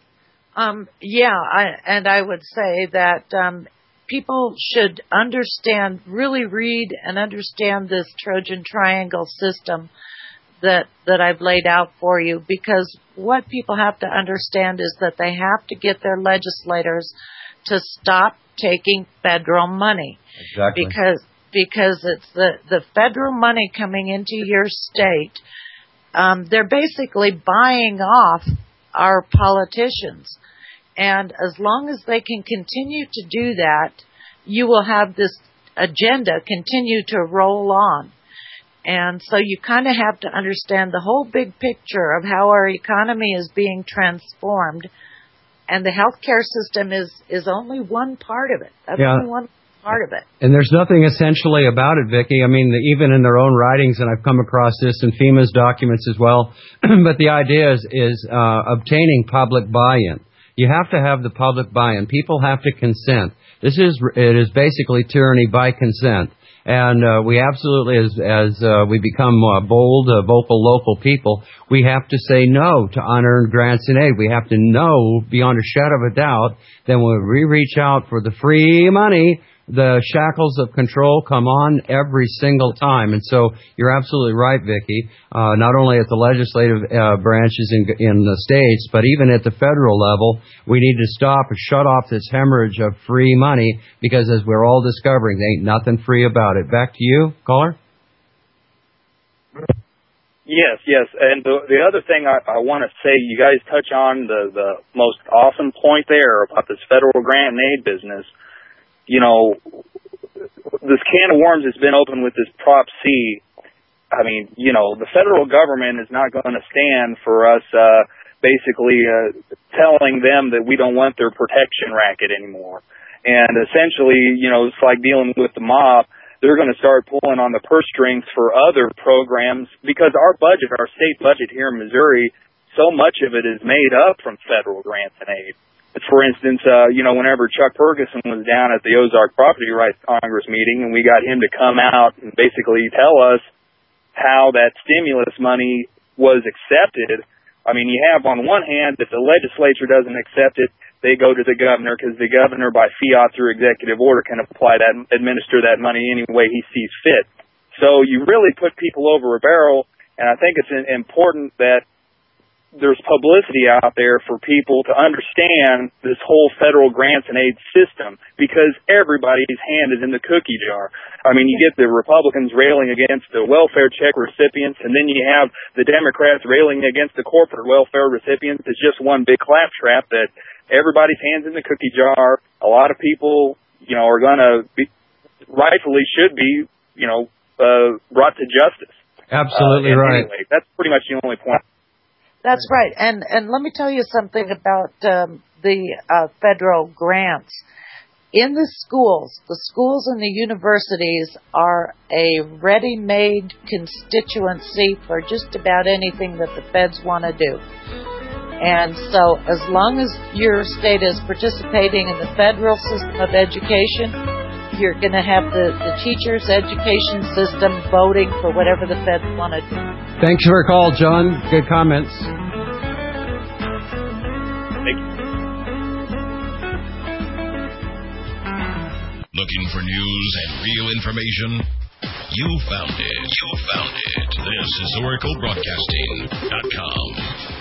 I would say that people should understand, really read and understand this Trojan Triangle system that I've laid out for you, because what people have to understand is that they have to get their legislators to stop taking federal money. Exactly. Because it's the federal money coming into your state. They're basically buying off our politicians. And as long as they can continue to do that, you will have this agenda continue to roll on. And so you kind of have to understand the whole big picture of how our economy is being transformed. And the healthcare system is only one part of it. That's only one part of it. And there's nothing essentially about it, Vicki. I mean, even in their own writings, and I've come across this in FEMA's documents as well, but the idea is obtaining public buy-in. You have to have the public buy-in. People have to consent. It is basically tyranny by consent. And we absolutely, as we become bold, vocal, local people, we have to say no to unearned grants and aid. We have to know beyond a shadow of a doubt that when we reach out for the free money, the shackles of control come on every single time. And so you're absolutely right, Vicki. Not only at the legislative branches in the states, but even at the federal level, we need to stop and shut off this hemorrhage of free money, because as we're all discovering, there ain't nothing free about it. Back to you, caller. Yes. And the other thing I want to say, you guys touch on the most awesome point there about this federal grant and aid business. You know, this can of worms has been opened with this Prop C. I mean, you know, the federal government is not going to stand for us basically telling them that we don't want their protection racket anymore. And essentially, you know, it's like dealing with the mob. They're going to start pulling on the purse strings for other programs, because our budget, our state budget here in Missouri, so much of it is made up from federal grants and aid. For instance, you know, whenever Chuck Ferguson was down at the Ozark Property Rights Congress meeting, and we got him to come out and basically tell us how that stimulus money was accepted. I mean, you have on one hand, if the legislature doesn't accept it, they go to the governor, because the governor by fiat through executive order can apply that, administer that money any way he sees fit. So you really put people over a barrel, and I think it's important that there's publicity out there for people to understand this whole federal grants and aid system, because everybody's hand is in the cookie jar. I mean, you get the Republicans railing against the welfare check recipients, and then you have the Democrats railing against the corporate welfare recipients. It's just one big claptrap that everybody's hands in the cookie jar. A lot of people, you know, are going to be, rightfully should be, you know, brought to justice. Absolutely right. Anyway, that's pretty much the only point. That's right. And let me tell you something about the federal grants. In the schools and the universities are a ready-made constituency for just about anything that the feds want to do. And so as long as your state is participating in the federal system of education, you're going to have the teachers' education system voting for whatever the feds want to do. Thanks for your call, John. Good comments. Thank you. Looking for news and real information? You found it. You found it. This is OracleBroadcasting.com.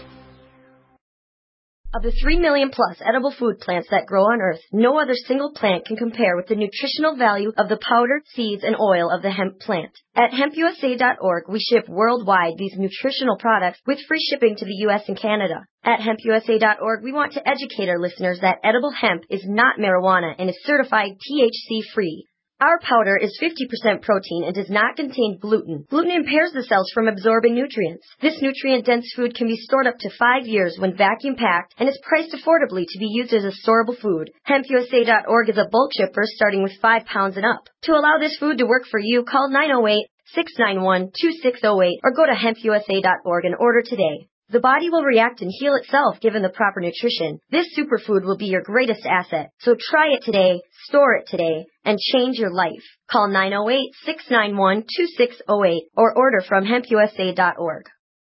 Of the 3 million plus edible food plants that grow on Earth, no other single plant can compare with the nutritional value of the powder, seeds, and oil of the hemp plant. At hempusa.org, we ship worldwide these nutritional products with free shipping to the U.S. and Canada. At hempusa.org, we want to educate our listeners that edible hemp is not marijuana and is certified THC-free. Our powder is 50% protein and does not contain gluten. Gluten impairs the cells from absorbing nutrients. This nutrient-dense food can be stored up to 5 years when vacuum-packed and is priced affordably to be used as a storable food. HempUSA.org is a bulk shipper starting with 5 pounds and up. To allow this food to work for you, call 908-691-2608 or go to HempUSA.org and order today. The body will react and heal itself given the proper nutrition. This superfood will be your greatest asset. So try it today, store it today, and change your life. Call 908-691-2608 or order from hempusa.org.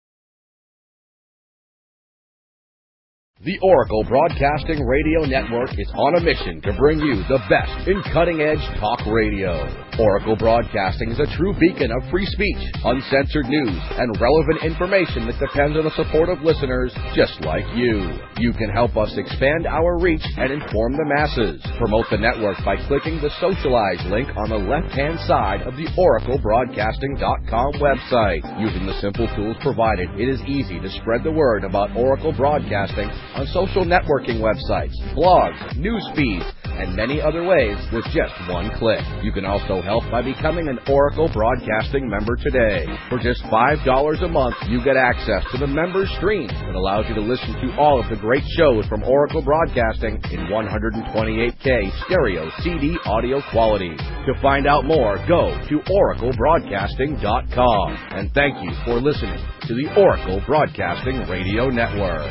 The Oracle Broadcasting Radio Network is on a mission to bring you the best in cutting-edge talk radio. Oracle Broadcasting is a true beacon of free speech, uncensored news, and relevant information that depends on the support of listeners just like you. You can help us expand our reach and inform the masses. Promote the network by clicking the Socialize link on the left-hand side of the OracleBroadcasting.com website. Using the simple tools provided, it is easy to spread the word about Oracle Broadcasting on social networking websites, blogs, news feeds, and many other ways with just one click. You can also help by becoming an Oracle Broadcasting member today. For just $5 a month, you get access to the member stream that allows you to listen to all of the great shows from Oracle Broadcasting in 128K stereo CD audio quality. To find out more, go to OracleBroadcasting.com. And thank you for listening to the Oracle Broadcasting Radio Network.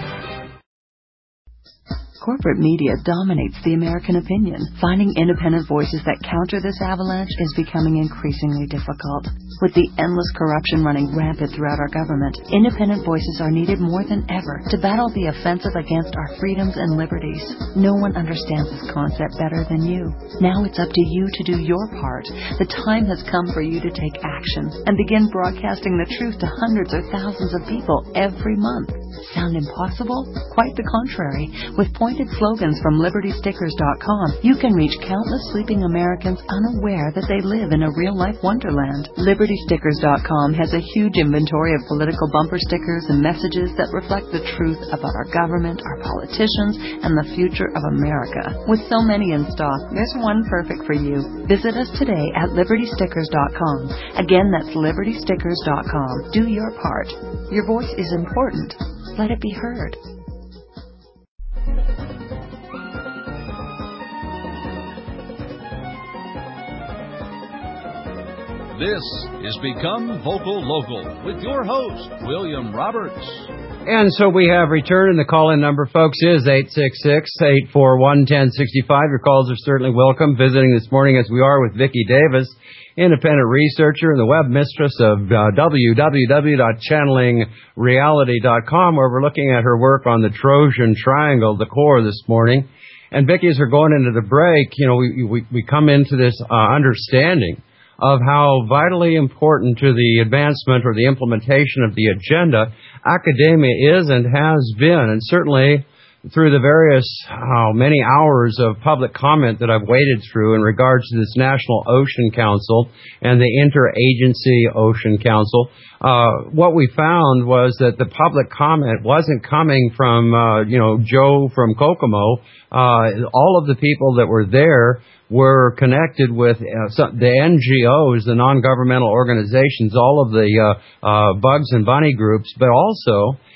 Corporate media dominates the American opinion. Finding independent voices that counter this avalanche is becoming increasingly difficult. With the endless corruption running rampant throughout our government, independent voices are needed more than ever to battle the offensive against our freedoms and liberties. No one understands this concept better than you. Now it's up to you to do your part. The time has come for you to take action and begin broadcasting the truth to hundreds or thousands of people every month. Sound impossible? Quite the contrary. With pointed slogans from LibertyStickers.com, you can reach countless sleeping Americans unaware that they live in a real-life wonderland. LibertyStickers.com has a huge inventory of political bumper stickers and messages that reflect the truth about our government, our politicians, and the future of America. With so many in stock, there's one perfect for you. Visit us today at LibertyStickers.com. Again, that's LibertyStickers.com. Do your part. Your voice is important. Let it be heard. This is Become Vocal Local with your host, William Roberts. And so we have returned, and the call-in number, folks, is 866-841-1065. Your calls are certainly welcome. Visiting this morning, as we are, with Vicki Davis, independent researcher and the web mistress of www.channelingreality.com, where we're looking at her work on the Trojan Triangle, the core, this morning. And Vicki, as we're going into the break, we come into this understanding of how vitally important to the advancement or the implementation of the agenda academia is and has been, and certainly through the various many hours of public comment that I've waded through in regards to this National Ocean Council and the Interagency Ocean Council, what we found was that the public comment wasn't coming from, Joe from Kokomo. All of the people that were there were connected with the NGOs, the non-governmental organizations, all of the bugs and bunny groups, but also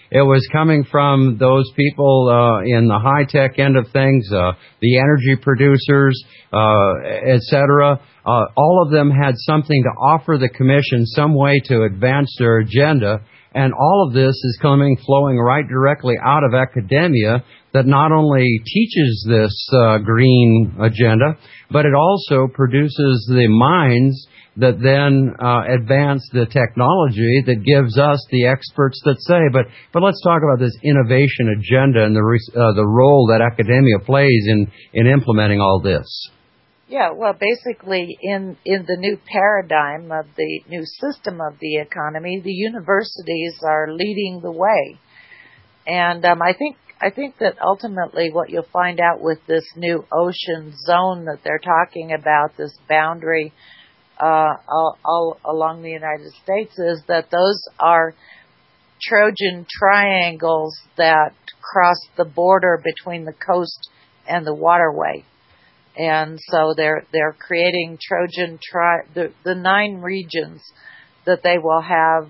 It was coming from those people in the high-tech end of things, the energy producers, et cetera. All of them had something to offer the commission, some way to advance their agenda. And all of this is flowing right directly out of academia that not only teaches this green agenda, but it also produces the minds that then advance the technology that gives us the experts that say. But let's talk about this innovation agenda and the role that academia plays in implementing all this. Yeah, well, basically, in the new paradigm of the new system of the economy, the universities are leading the way, and I think that ultimately what you'll find out with this new ocean zone that they're talking about, this boundary all along the United States, is that those are Trojan triangles that cross the border between the coast and the waterway. And so they're creating Trojan the 9 regions that they will have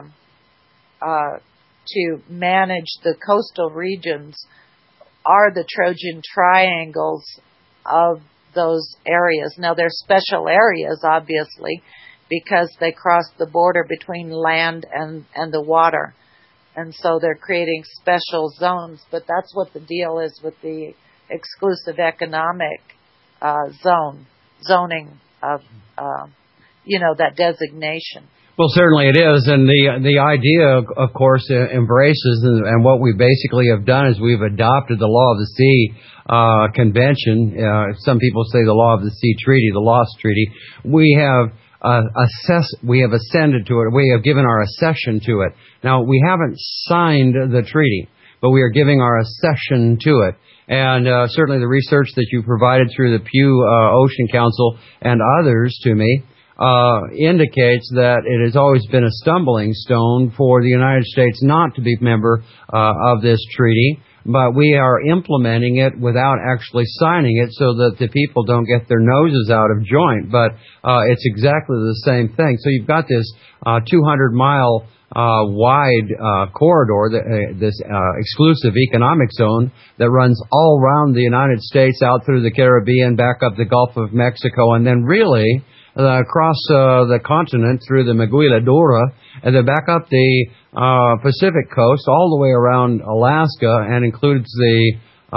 to manage the coastal regions are the Trojan triangles of those areas. Now they're special areas, obviously, because they cross the border between land and the water. And so they're creating special zones. But that's what the deal is with the exclusive economic zoning of, that designation. Well, certainly it is, and the idea, of course, embraces, and what we basically have done is we've adopted the Law of the Sea Convention. Some people say the Law of the Sea Treaty, the Lost Treaty. We have ascended to it. We have given our accession to it. Now, we haven't signed the treaty, but we are giving our accession to it. And certainly the research that you provided through the Pew Ocean Council and others to me indicates that it has always been a stumbling stone for the United States not to be a member of this treaty, but we are implementing it without actually signing it so that the people don't get their noses out of joint. But it's exactly the same thing. So you've got this 200-mile wide corridor, this exclusive economic zone that runs all around the United States, out through the Caribbean, back up the Gulf of Mexico, and then really across the continent through the Maguila-Dora, and then back up the Pacific coast all the way around Alaska, and includes the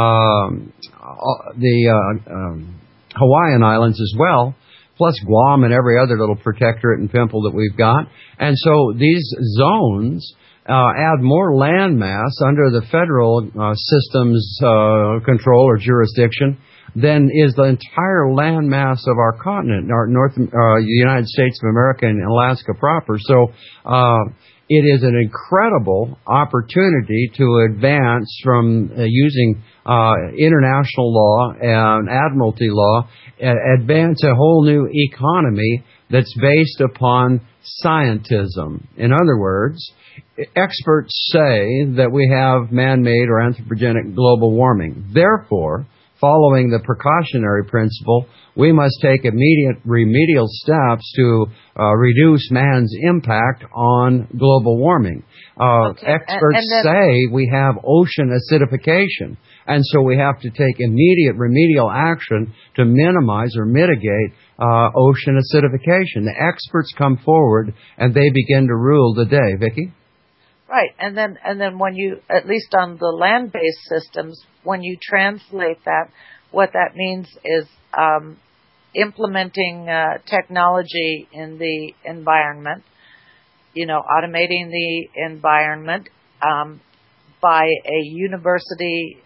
Hawaiian Islands as well, plus Guam and every other little protectorate and pimple that we've got. And so these zones add more land mass under the federal system's control or jurisdiction than is the entire land mass of our continent, the United States of America and Alaska proper. So it is an incredible opportunity to advance from using international law and admiralty law, advance a whole new economy that's based upon scientism. In other words, experts say that we have man-made or anthropogenic global warming. Therefore, following the precautionary principle, we must take immediate remedial steps to reduce man's impact on global warming. Experts say we have ocean acidification, and so we have to take immediate remedial action to minimize or mitigate ocean acidification. The experts come forward and they begin to rule the day. Vicki? Right, and then when you, at least on the land-based systems, when you translate that, what that means is implementing technology in the environment, automating the environment by a university.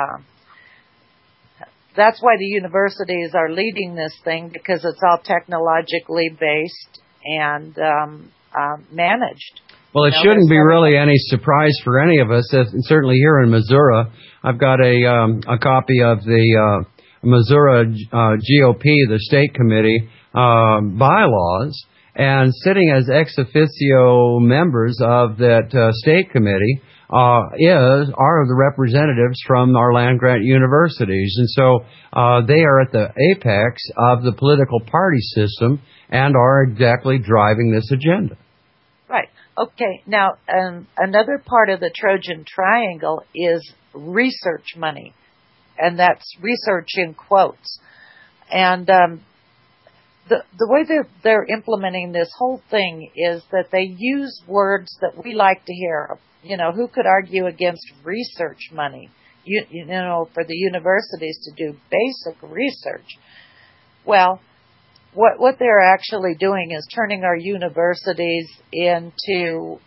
That's why the universities are leading this thing, because it's all technologically based and managed. Well, it shouldn't be really any surprise for any of us. Certainly here in Missouri, I've got a copy of the Missouri GOP, the state committee bylaws, and sitting as ex officio members of that state committee are the representatives from our land-grant universities. And so they are at the apex of the political party system and are exactly driving this agenda. Right. Okay, now another part of the Trojan Triangle is research money, and that's research in quotes. And the way they're implementing this whole thing is that they use words that we like to hear. You know, who could argue against research money? You know, for the universities to do basic research. Well, what they're actually doing is turning our universities into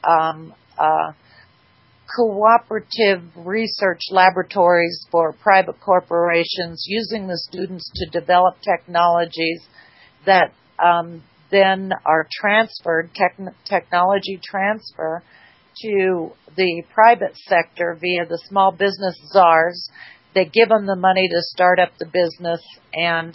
cooperative research laboratories for private corporations, using the students to develop technologies that then are transferred, technology transfer, to the private sector via the small business czars. They give them the money to start up the business, and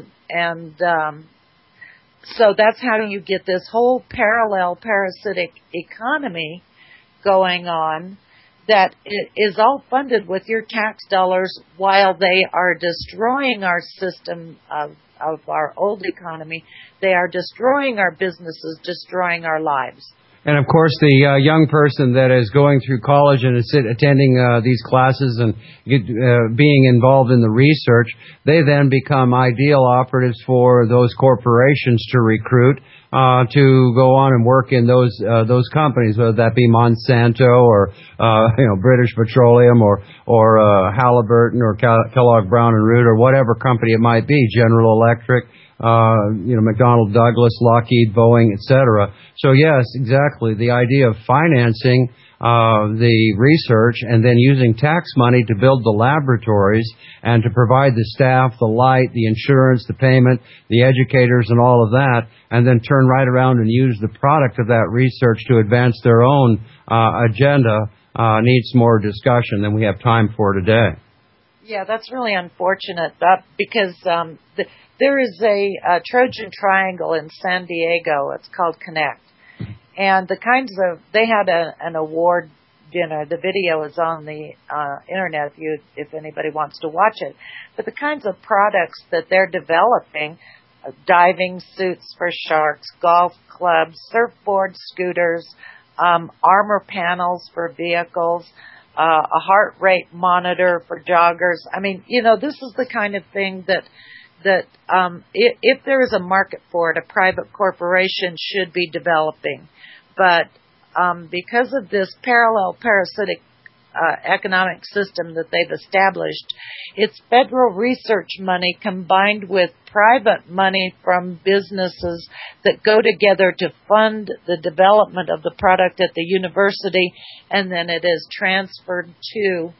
so that's how you get this whole parallel parasitic economy going on that is all funded with your tax dollars, while they are destroying our system of our old economy. They are destroying our businesses, destroying our lives. And of course, the young person that is going through college and is attending these classes and being involved in the research, they then become ideal operatives for those corporations to recruit to go on and work in those companies, whether that be Monsanto or British Petroleum or Halliburton or Kellogg Brown and Root or whatever company it might be, General Electric. McDonnell Douglas, Lockheed, Boeing, etc. So yes, exactly. The idea of financing the research and then using tax money to build the laboratories and to provide the staff, the light, the insurance, the payment, the educators and all of that, and then turn right around and use the product of that research to advance their own agenda needs more discussion than we have time for today. Yeah, that's really unfortunate because there is a Trojan Triangle in San Diego. It's called Connect. And they had an award dinner. The video is on the internet if anybody wants to watch it. But the kinds of products that they're developing, diving suits for sharks, golf clubs, surfboard scooters, armor panels for vehicles, a heart rate monitor for joggers. I mean, this is the kind of thing that if there is a market for it, a private corporation should be developing. But because of this parallel parasitic economic system that they've established, it's federal research money combined with private money from businesses that go together to fund the development of the product at the university, and then it is transferred to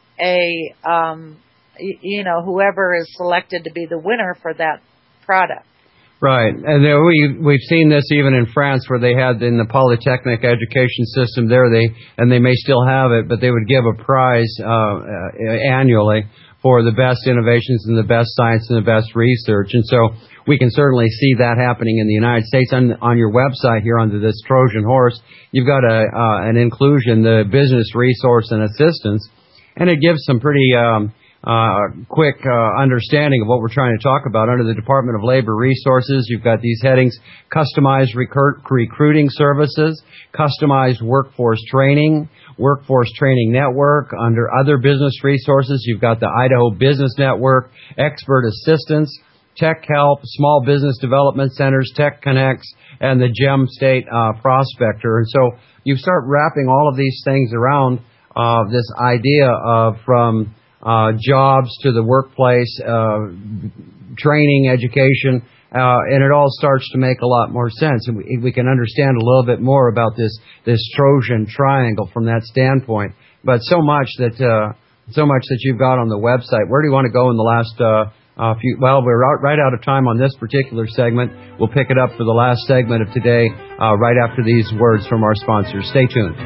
whoever is selected to be the winner for that product. Right, and we've seen this even in France, where they had in the Polytechnic education system there. They may still have it, but they would give a prize annually for the best innovations and the best science and the best research. And so we can certainly see that happening in the United States. On your website here under this Trojan horse, you've got an inclusion, the business resource and assistance, and it gives some pretty quick understanding of what we're trying to talk about. Under the Department of Labor Resources, you've got these headings: customized recruiting services, customized workforce training network. Under other business resources, you've got the Idaho Business Network, expert assistance, tech help, small business development centers, Tech Connects, and the Gem State Prospector. And so you start wrapping all of these things around this idea of from jobs to the workplace, training, education, and it all starts to make a lot more sense. And we can understand a little bit more about this Trojan Triangle from that standpoint. But so much that you've got on the website. Where do you want to go in the last few? Well, we're right out of time on this particular segment. We'll pick it up for the last segment of today, right after these words from our sponsors. Stay tuned.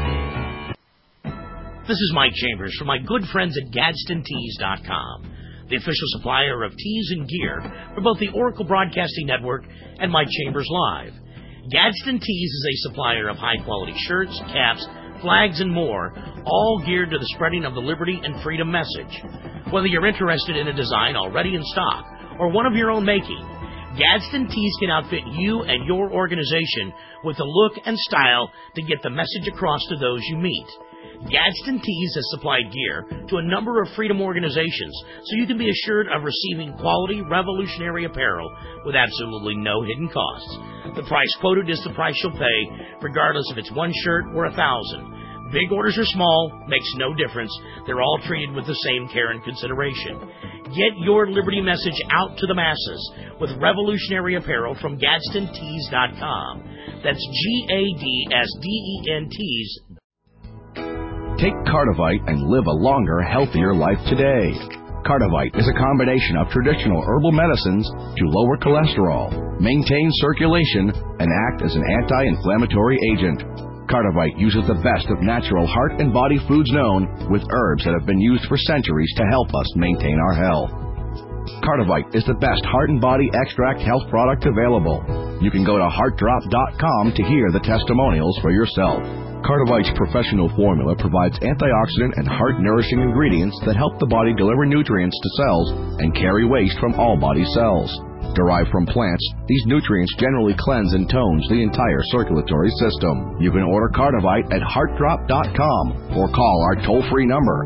This is Mike Chambers from my good friends at GadsdenTees.com. the official supplier of tees and gear for both the Oracle Broadcasting Network and My Chambers Live. Gadsden Tees is a supplier of high-quality shirts, caps, flags, and more, all geared to the spreading of the liberty and freedom message. Whether you're interested in a design already in stock or one of your own making, Gadsden Tees can outfit you and your organization with the look and style to get the message across to those you meet. Gadsden Tees has supplied gear to a number of freedom organizations, so you can be assured of receiving quality, revolutionary apparel with absolutely no hidden costs. The price quoted is the price you'll pay, regardless if it's one shirt or 1,000. Big orders or small, makes no difference. They're all treated with the same care and consideration. Get your liberty message out to the masses with revolutionary apparel from GadsdenTees.com. That's GADSDENTs. Take Cardivite and live a longer, healthier life today. Cardivite is a combination of traditional herbal medicines to lower cholesterol, maintain circulation, and act as an anti-inflammatory agent. Cardivite uses the best of natural heart and body foods known, with herbs that have been used for centuries to help us maintain our health. Cardivite is the best heart and body extract health product available. You can go to heartdrop.com to hear the testimonials for yourself. Cardivite's professional formula provides antioxidant and heart-nourishing ingredients that help the body deliver nutrients to cells and carry waste from all body cells. Derived from plants, these nutrients generally cleanse and tones the entire circulatory system. You can order Cardivite at heartdrop.com or call our toll-free number,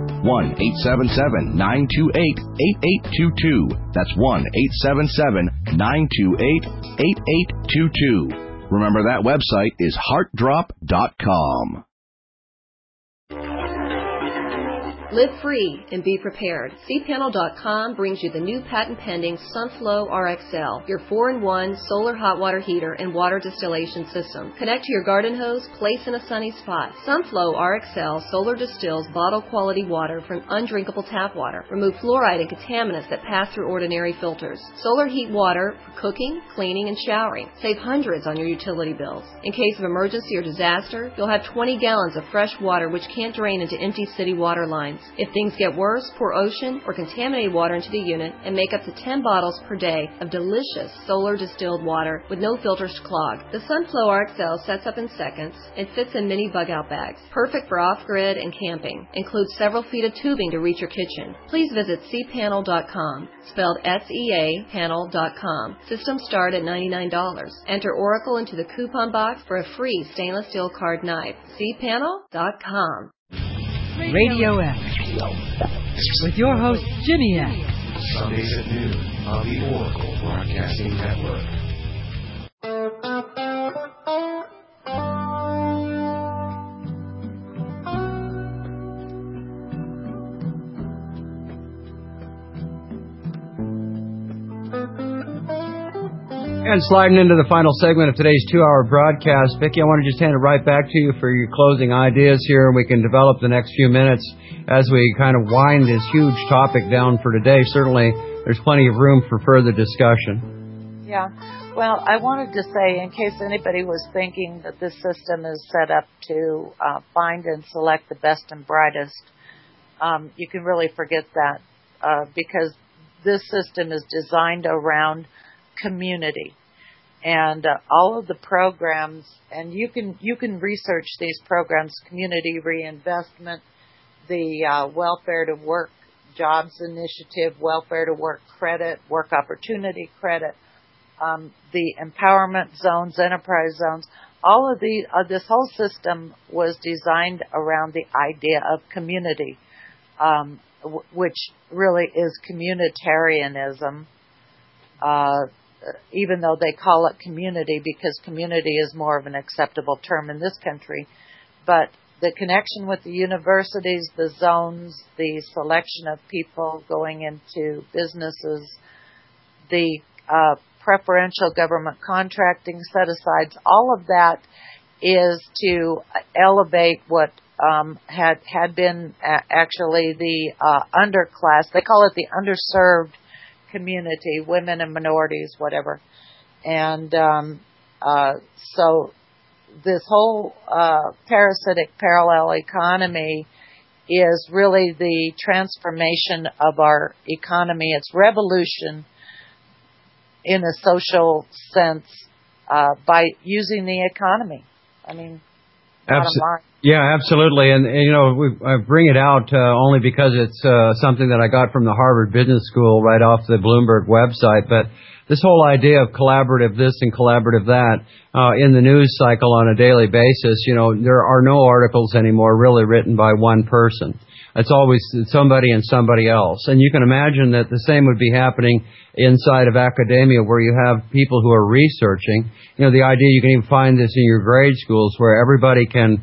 1-877-928-8822. That's 1-877-928-8822. Remember, that website is heartdrop.com. Live free and be prepared. cpanel.com brings you the new patent-pending Sunflow RXL, your 4-in-1 solar hot water heater and water distillation system. Connect to your garden hose, place in a sunny spot. Sunflow RXL solar distills bottle-quality water from undrinkable tap water. Remove fluoride and contaminants that pass through ordinary filters. Solar heat water for cooking, cleaning, and showering. Save hundreds on your utility bills. In case of emergency or disaster, you'll have 20 gallons of fresh water which can't drain into empty city water lines. If things get worse, pour ocean or contaminated water into the unit and make up to 10 bottles per day of delicious solar distilled water with no filters to clog. The Sunflow RXL sets up in seconds and fits in mini bug-out bags. Perfect for off-grid and camping. Includes several feet of tubing to reach your kitchen. Please visit cpanel.com, spelled S-E-A, panel.com. Systems start at $99. Enter Oracle into the coupon box for a free stainless steel card knife. cpanel.com. Radio X, with your host, Jimmy X. Sundays at noon on the Oracle Broadcasting Network. And sliding into the final segment of today's 2-hour broadcast, Vicki, I want to just hand it right back to you for your closing ideas here, and we can develop the next few minutes as we kind of wind this huge topic down for today. Certainly, there's plenty of room for further discussion. Yeah. Well, I wanted to say, in case anybody was thinking that this system is set up to find and select the best and brightest, you can really forget that because this system is designed around community, and all of the programs, and you can research these programs: community reinvestment, the welfare to work jobs initiative, welfare to work credit, work opportunity credit, the empowerment zones, enterprise zones. All of this whole system was designed around the idea of community, which really is communitarianism. Even though they call it community, because community is more of an acceptable term in this country. But the connection with the universities, the zones, the selection of people going into businesses, the preferential government contracting set-asides, all of that is to elevate what had been actually the underclass. They call it the underserved community, women and minorities, whatever. And so this whole parasitic parallel economy is really the transformation of our economy. It's revolution in a social sense by using the economy. I mean, bottom line. Yeah, absolutely. And you know, I bring it out only because it's something that I got from the Harvard Business School right off the Bloomberg website. But this whole idea of collaborative this and collaborative that in the news cycle on a daily basis, you know, there are no articles anymore really written by one person. It's always somebody and somebody else. And you can imagine that the same would be happening inside of academia where you have people who are researching. You know, the idea, you can even find this in your grade schools where everybody can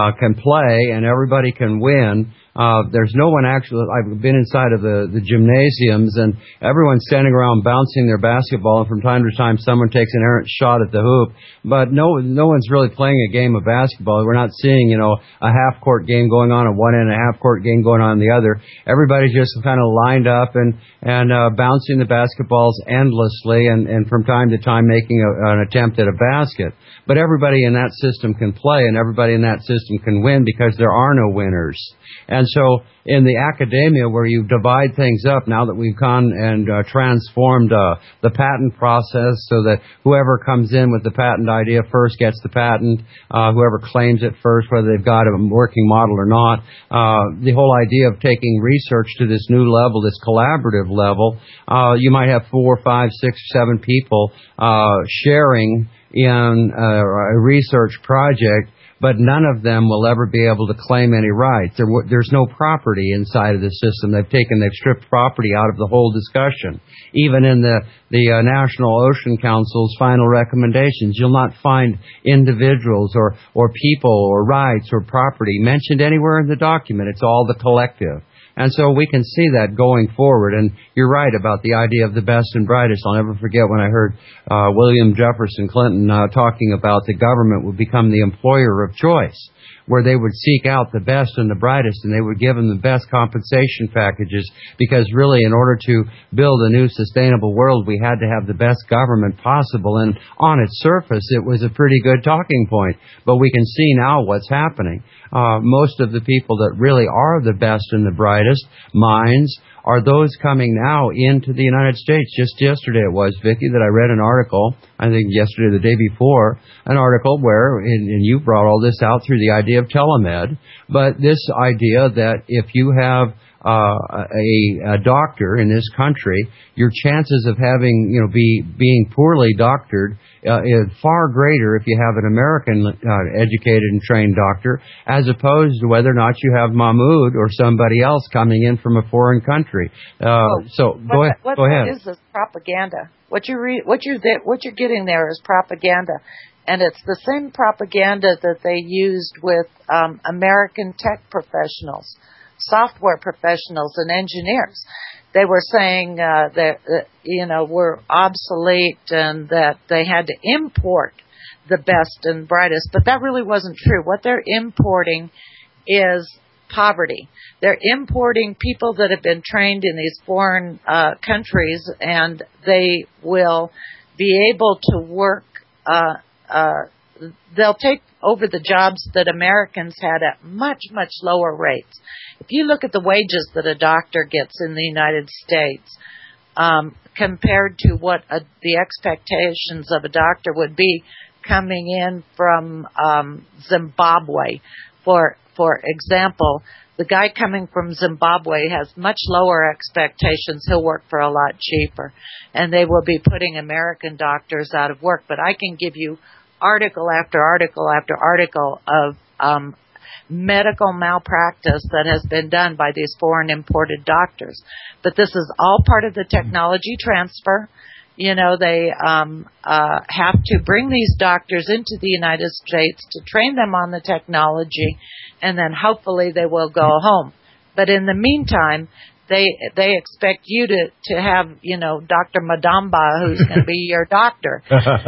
play and everybody can win. There's no one actually, I've been inside of the gymnasiums and everyone's standing around bouncing their basketball, and from time to time someone takes an errant shot at the hoop, but no one's really playing a game of basketball. We're not seeing, you know, a half-court game going on one end and a half-court game going on the other. Everybody's just kind of lined up and bouncing the basketballs endlessly and from time to time making an attempt at a basket. But everybody in that system can play and everybody in that system can win because there are no winners. And so in the academia where you divide things up, now that we've gone and transformed the patent process so that whoever comes in with the patent idea first gets the patent, whoever claims it first, whether they've got a working model or not, the whole idea of taking research to this new level, this collaborative level, you might have 4, 5, 6, 7 people sharing in a research project, but none of them will ever be able to claim any rights. There's no property inside of the system. They've stripped property out of the whole discussion. Even in the National Ocean Council's final recommendations, you'll not find individuals or people or rights or property mentioned anywhere in the document. It's all the collective. And so we can see that going forward. And you're right about the idea of the best and brightest. I'll never forget when I heard William Jefferson Clinton talking about the government would become the employer of choice, where they would seek out the best and the brightest and they would give them the best compensation packages, because really in order to build a new sustainable world, we had to have the best government possible. And on its surface, it was a pretty good talking point. But we can see now what's happening. Most of the people that really are the best and the brightest minds are those coming now into the United States. Just yesterday it was, Vicki, that I read an article, I think yesterday or the day before, an article where, and you brought all this out through the idea of telemed, but this idea that if you have a doctor in this country, your chances of having, you know, being poorly doctored is far greater if you have an American educated and trained doctor, as opposed to whether or not you have Mahmoud or somebody else coming in from a foreign country. So go ahead. What is this propaganda? What you're getting there is propaganda. And it's the same propaganda that they used with American tech professionals, software professionals, and engineers. They were saying that we're obsolete and that they had to import the best and brightest, but that really wasn't true. What they're importing is poverty. They're importing people that have been trained in these foreign countries, and they will be able to work. They'll take over the jobs that Americans had at much, much lower rates. If you look at the wages that a doctor gets in the United States, compared to what the expectations of a doctor would be coming in from Zimbabwe, for example, the guy coming from Zimbabwe has much lower expectations. He'll work for a lot cheaper, and they will be putting American doctors out of work. But I can give you article after article after article of medical malpractice that has been done by these foreign imported doctors. But this is all part of the technology transfer. You know, they have to bring these doctors into the United States to train them on the technology, and then hopefully they will go home. But in the meantime, they expect you to have, Dr. Madamba, who's going to be your doctor.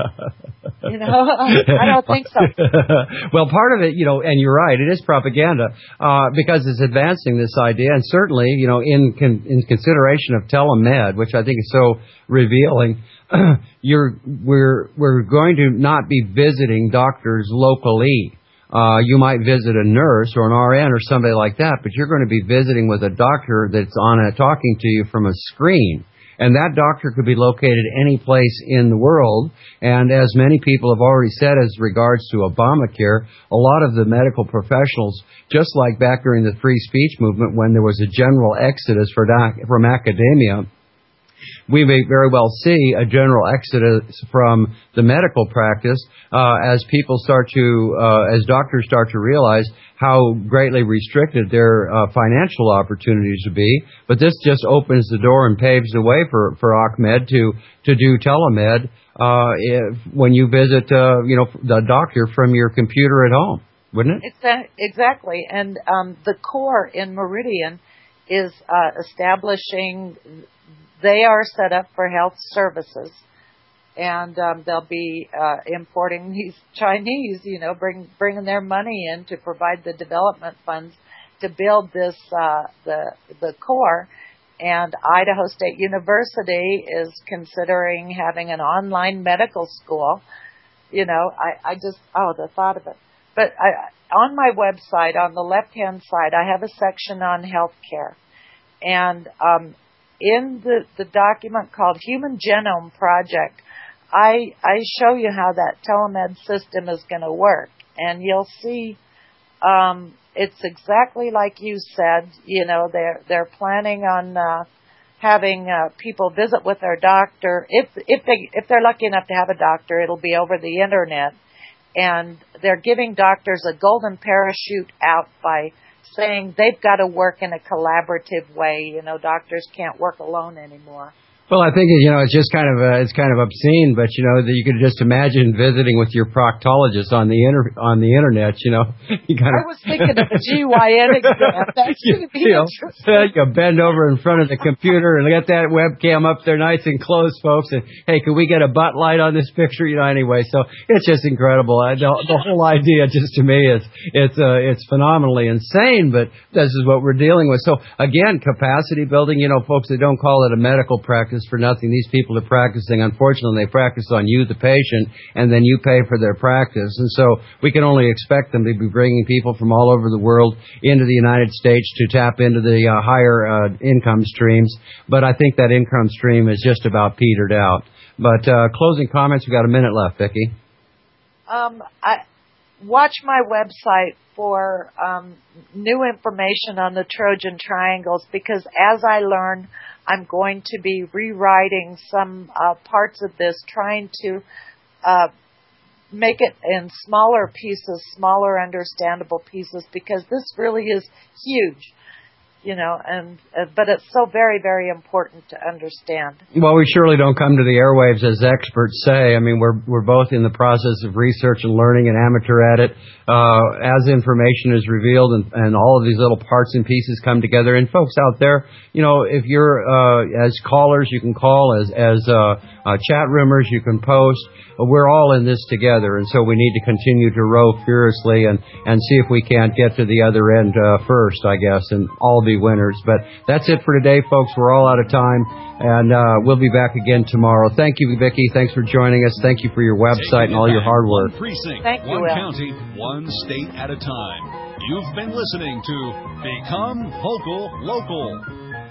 I don't think so. Well, part of it, and you're right, it is propaganda, because it's advancing this idea, and certainly, in consideration of telemed, which I think is so revealing, we're going to not be visiting doctors locally. You might visit a nurse or an RN or somebody like that, but you're going to be visiting with a doctor that's talking to you from a screen. And that doctor could be located any place in the world. And as many people have already said as regards to Obamacare, a lot of the medical professionals, just like back during the free speech movement when there was a general exodus from academia, we may very well see a general exodus from the medical practice as people as doctors start to realize how greatly restricted their financial opportunities would be. But this just opens the door and paves the way for Ahmed to do telemed when you visit the doctor from your computer at home, wouldn't it? Exactly. And the core in Meridian is establishing. They are set up for health services, and they'll be importing these Chinese, bringing their money in to provide the development funds to build this the core. And Idaho State University is considering having an online medical school. I just the thought of it. But on my website, on the left-hand side, I have a section on healthcare, and in the document called Human Genome Project, I show you how that telemed system is going to work. And you'll see it's exactly like you said. They're planning on having people visit with their doctor. If they're lucky enough to have a doctor, it'll be over the internet. And they're giving doctors a golden parachute out by saying they've got to work in a collaborative way. Doctors can't work alone anymore. Well, I think it's just kind of obscene, but that you could just imagine visiting with your proctologist on the internet. You I was thinking of a GYN exam. That's going to be interesting. You bend over in front of the computer and get that webcam up there nice and close, folks. And hey, could we get a butt light on this picture? Anyway, so it's just incredible. The whole idea, just to me, it's phenomenally insane. But this is what we're dealing with. So again, capacity building. Folks, they don't call it a medical practice for nothing. These people are practicing. Unfortunately, they practice on you, the patient, and then you pay for their practice. And so we can only expect them to be bringing people from all over the world into the United States to tap into the higher income streams. But I think that income stream is just about petered out. But closing comments, we've got a minute left, Vicki. I watch my website for new information on the Trojan triangles, because as I learn, I'm going to be rewriting some parts of this, trying to make it in smaller pieces, smaller understandable pieces, because this really is huge. But it's so very, very important to understand. Well, we surely don't come to the airwaves as experts say. I mean, we're both in the process of research and learning and amateur at it. As information is revealed and all of these little parts and pieces come together. And folks out there, if you're as callers, you can call, as chat roomers, you can post. We're all in this together, and so we need to continue to row furiously and see if we can't get to the other end first, I guess, and all be winners. But that's it for today, folks. We're all out of time, and we'll be back again tomorrow. Thank you, Vicki. Thanks for joining us. Thank you for your website and all your hard work. One precinct, Thank you, one Will. county, one state at a time. You've been listening to Become Vocal Local.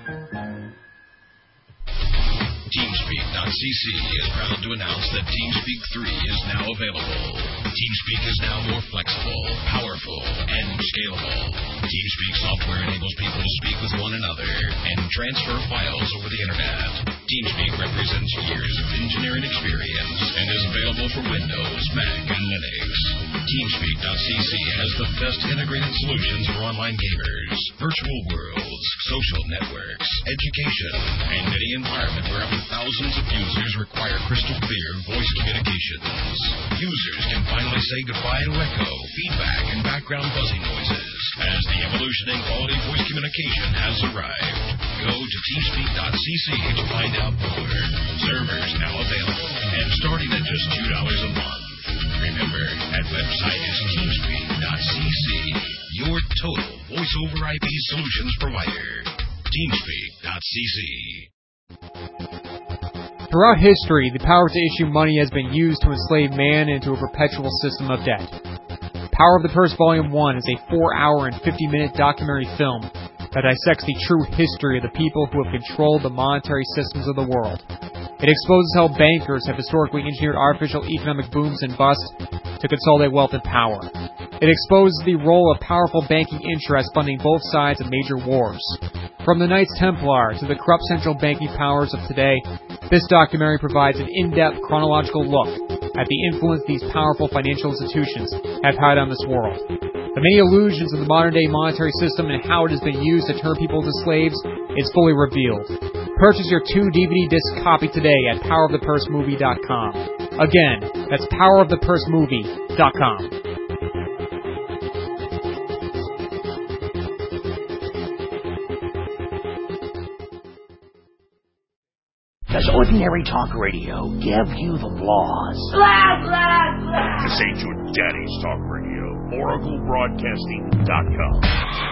TeamSpeak.cc is proud to announce that TeamSpeak 3 is now available. TeamSpeak is now more flexible, powerful, and scalable. TeamSpeak software enables people to speak with one another and transfer files over the internet. TeamSpeak represents years of engineering experience and is available for Windows, Mac, and Linux. TeamSpeak.cc has the best integrated solutions for online gamers, virtual worlds, social networks, education, and any environment where up to thousands of users require crystal clear voice communications. Users can finally say goodbye to echo, feedback, and background buzzing noises as the evolution in quality voice communication has arrived. Go to teamspeak.cc to find out more. Servers now available and starting at just $2 a month. Remember, that website is teamspeak.cc, your total voice over IP solutions provider. Teamspeak.cc. Throughout history, the power to issue money has been used to enslave man into a perpetual system of debt. Power of the Purse Volume 1 is a 4-hour and 50-minute documentary film that dissects the true history of the people who have controlled the monetary systems of the world. It exposes how bankers have historically engineered artificial economic booms and busts to consolidate wealth and power. It exposes the role of powerful banking interests funding both sides of major wars. From the Knights Templar to the corrupt central banking powers of today, this documentary provides an in-depth chronological look at the influence these powerful financial institutions have had on this world. The many illusions of the modern-day monetary system and how it has been used to turn people into slaves is fully revealed. Purchase your 2 DVD disc copy today at powerofthepursemovie.com. Again, that's powerofthepursemovie.com. Does ordinary talk radio give you the blahs? Blah, blah, blah. This ain't your daddy's talk radio. OracleBroadcasting.com.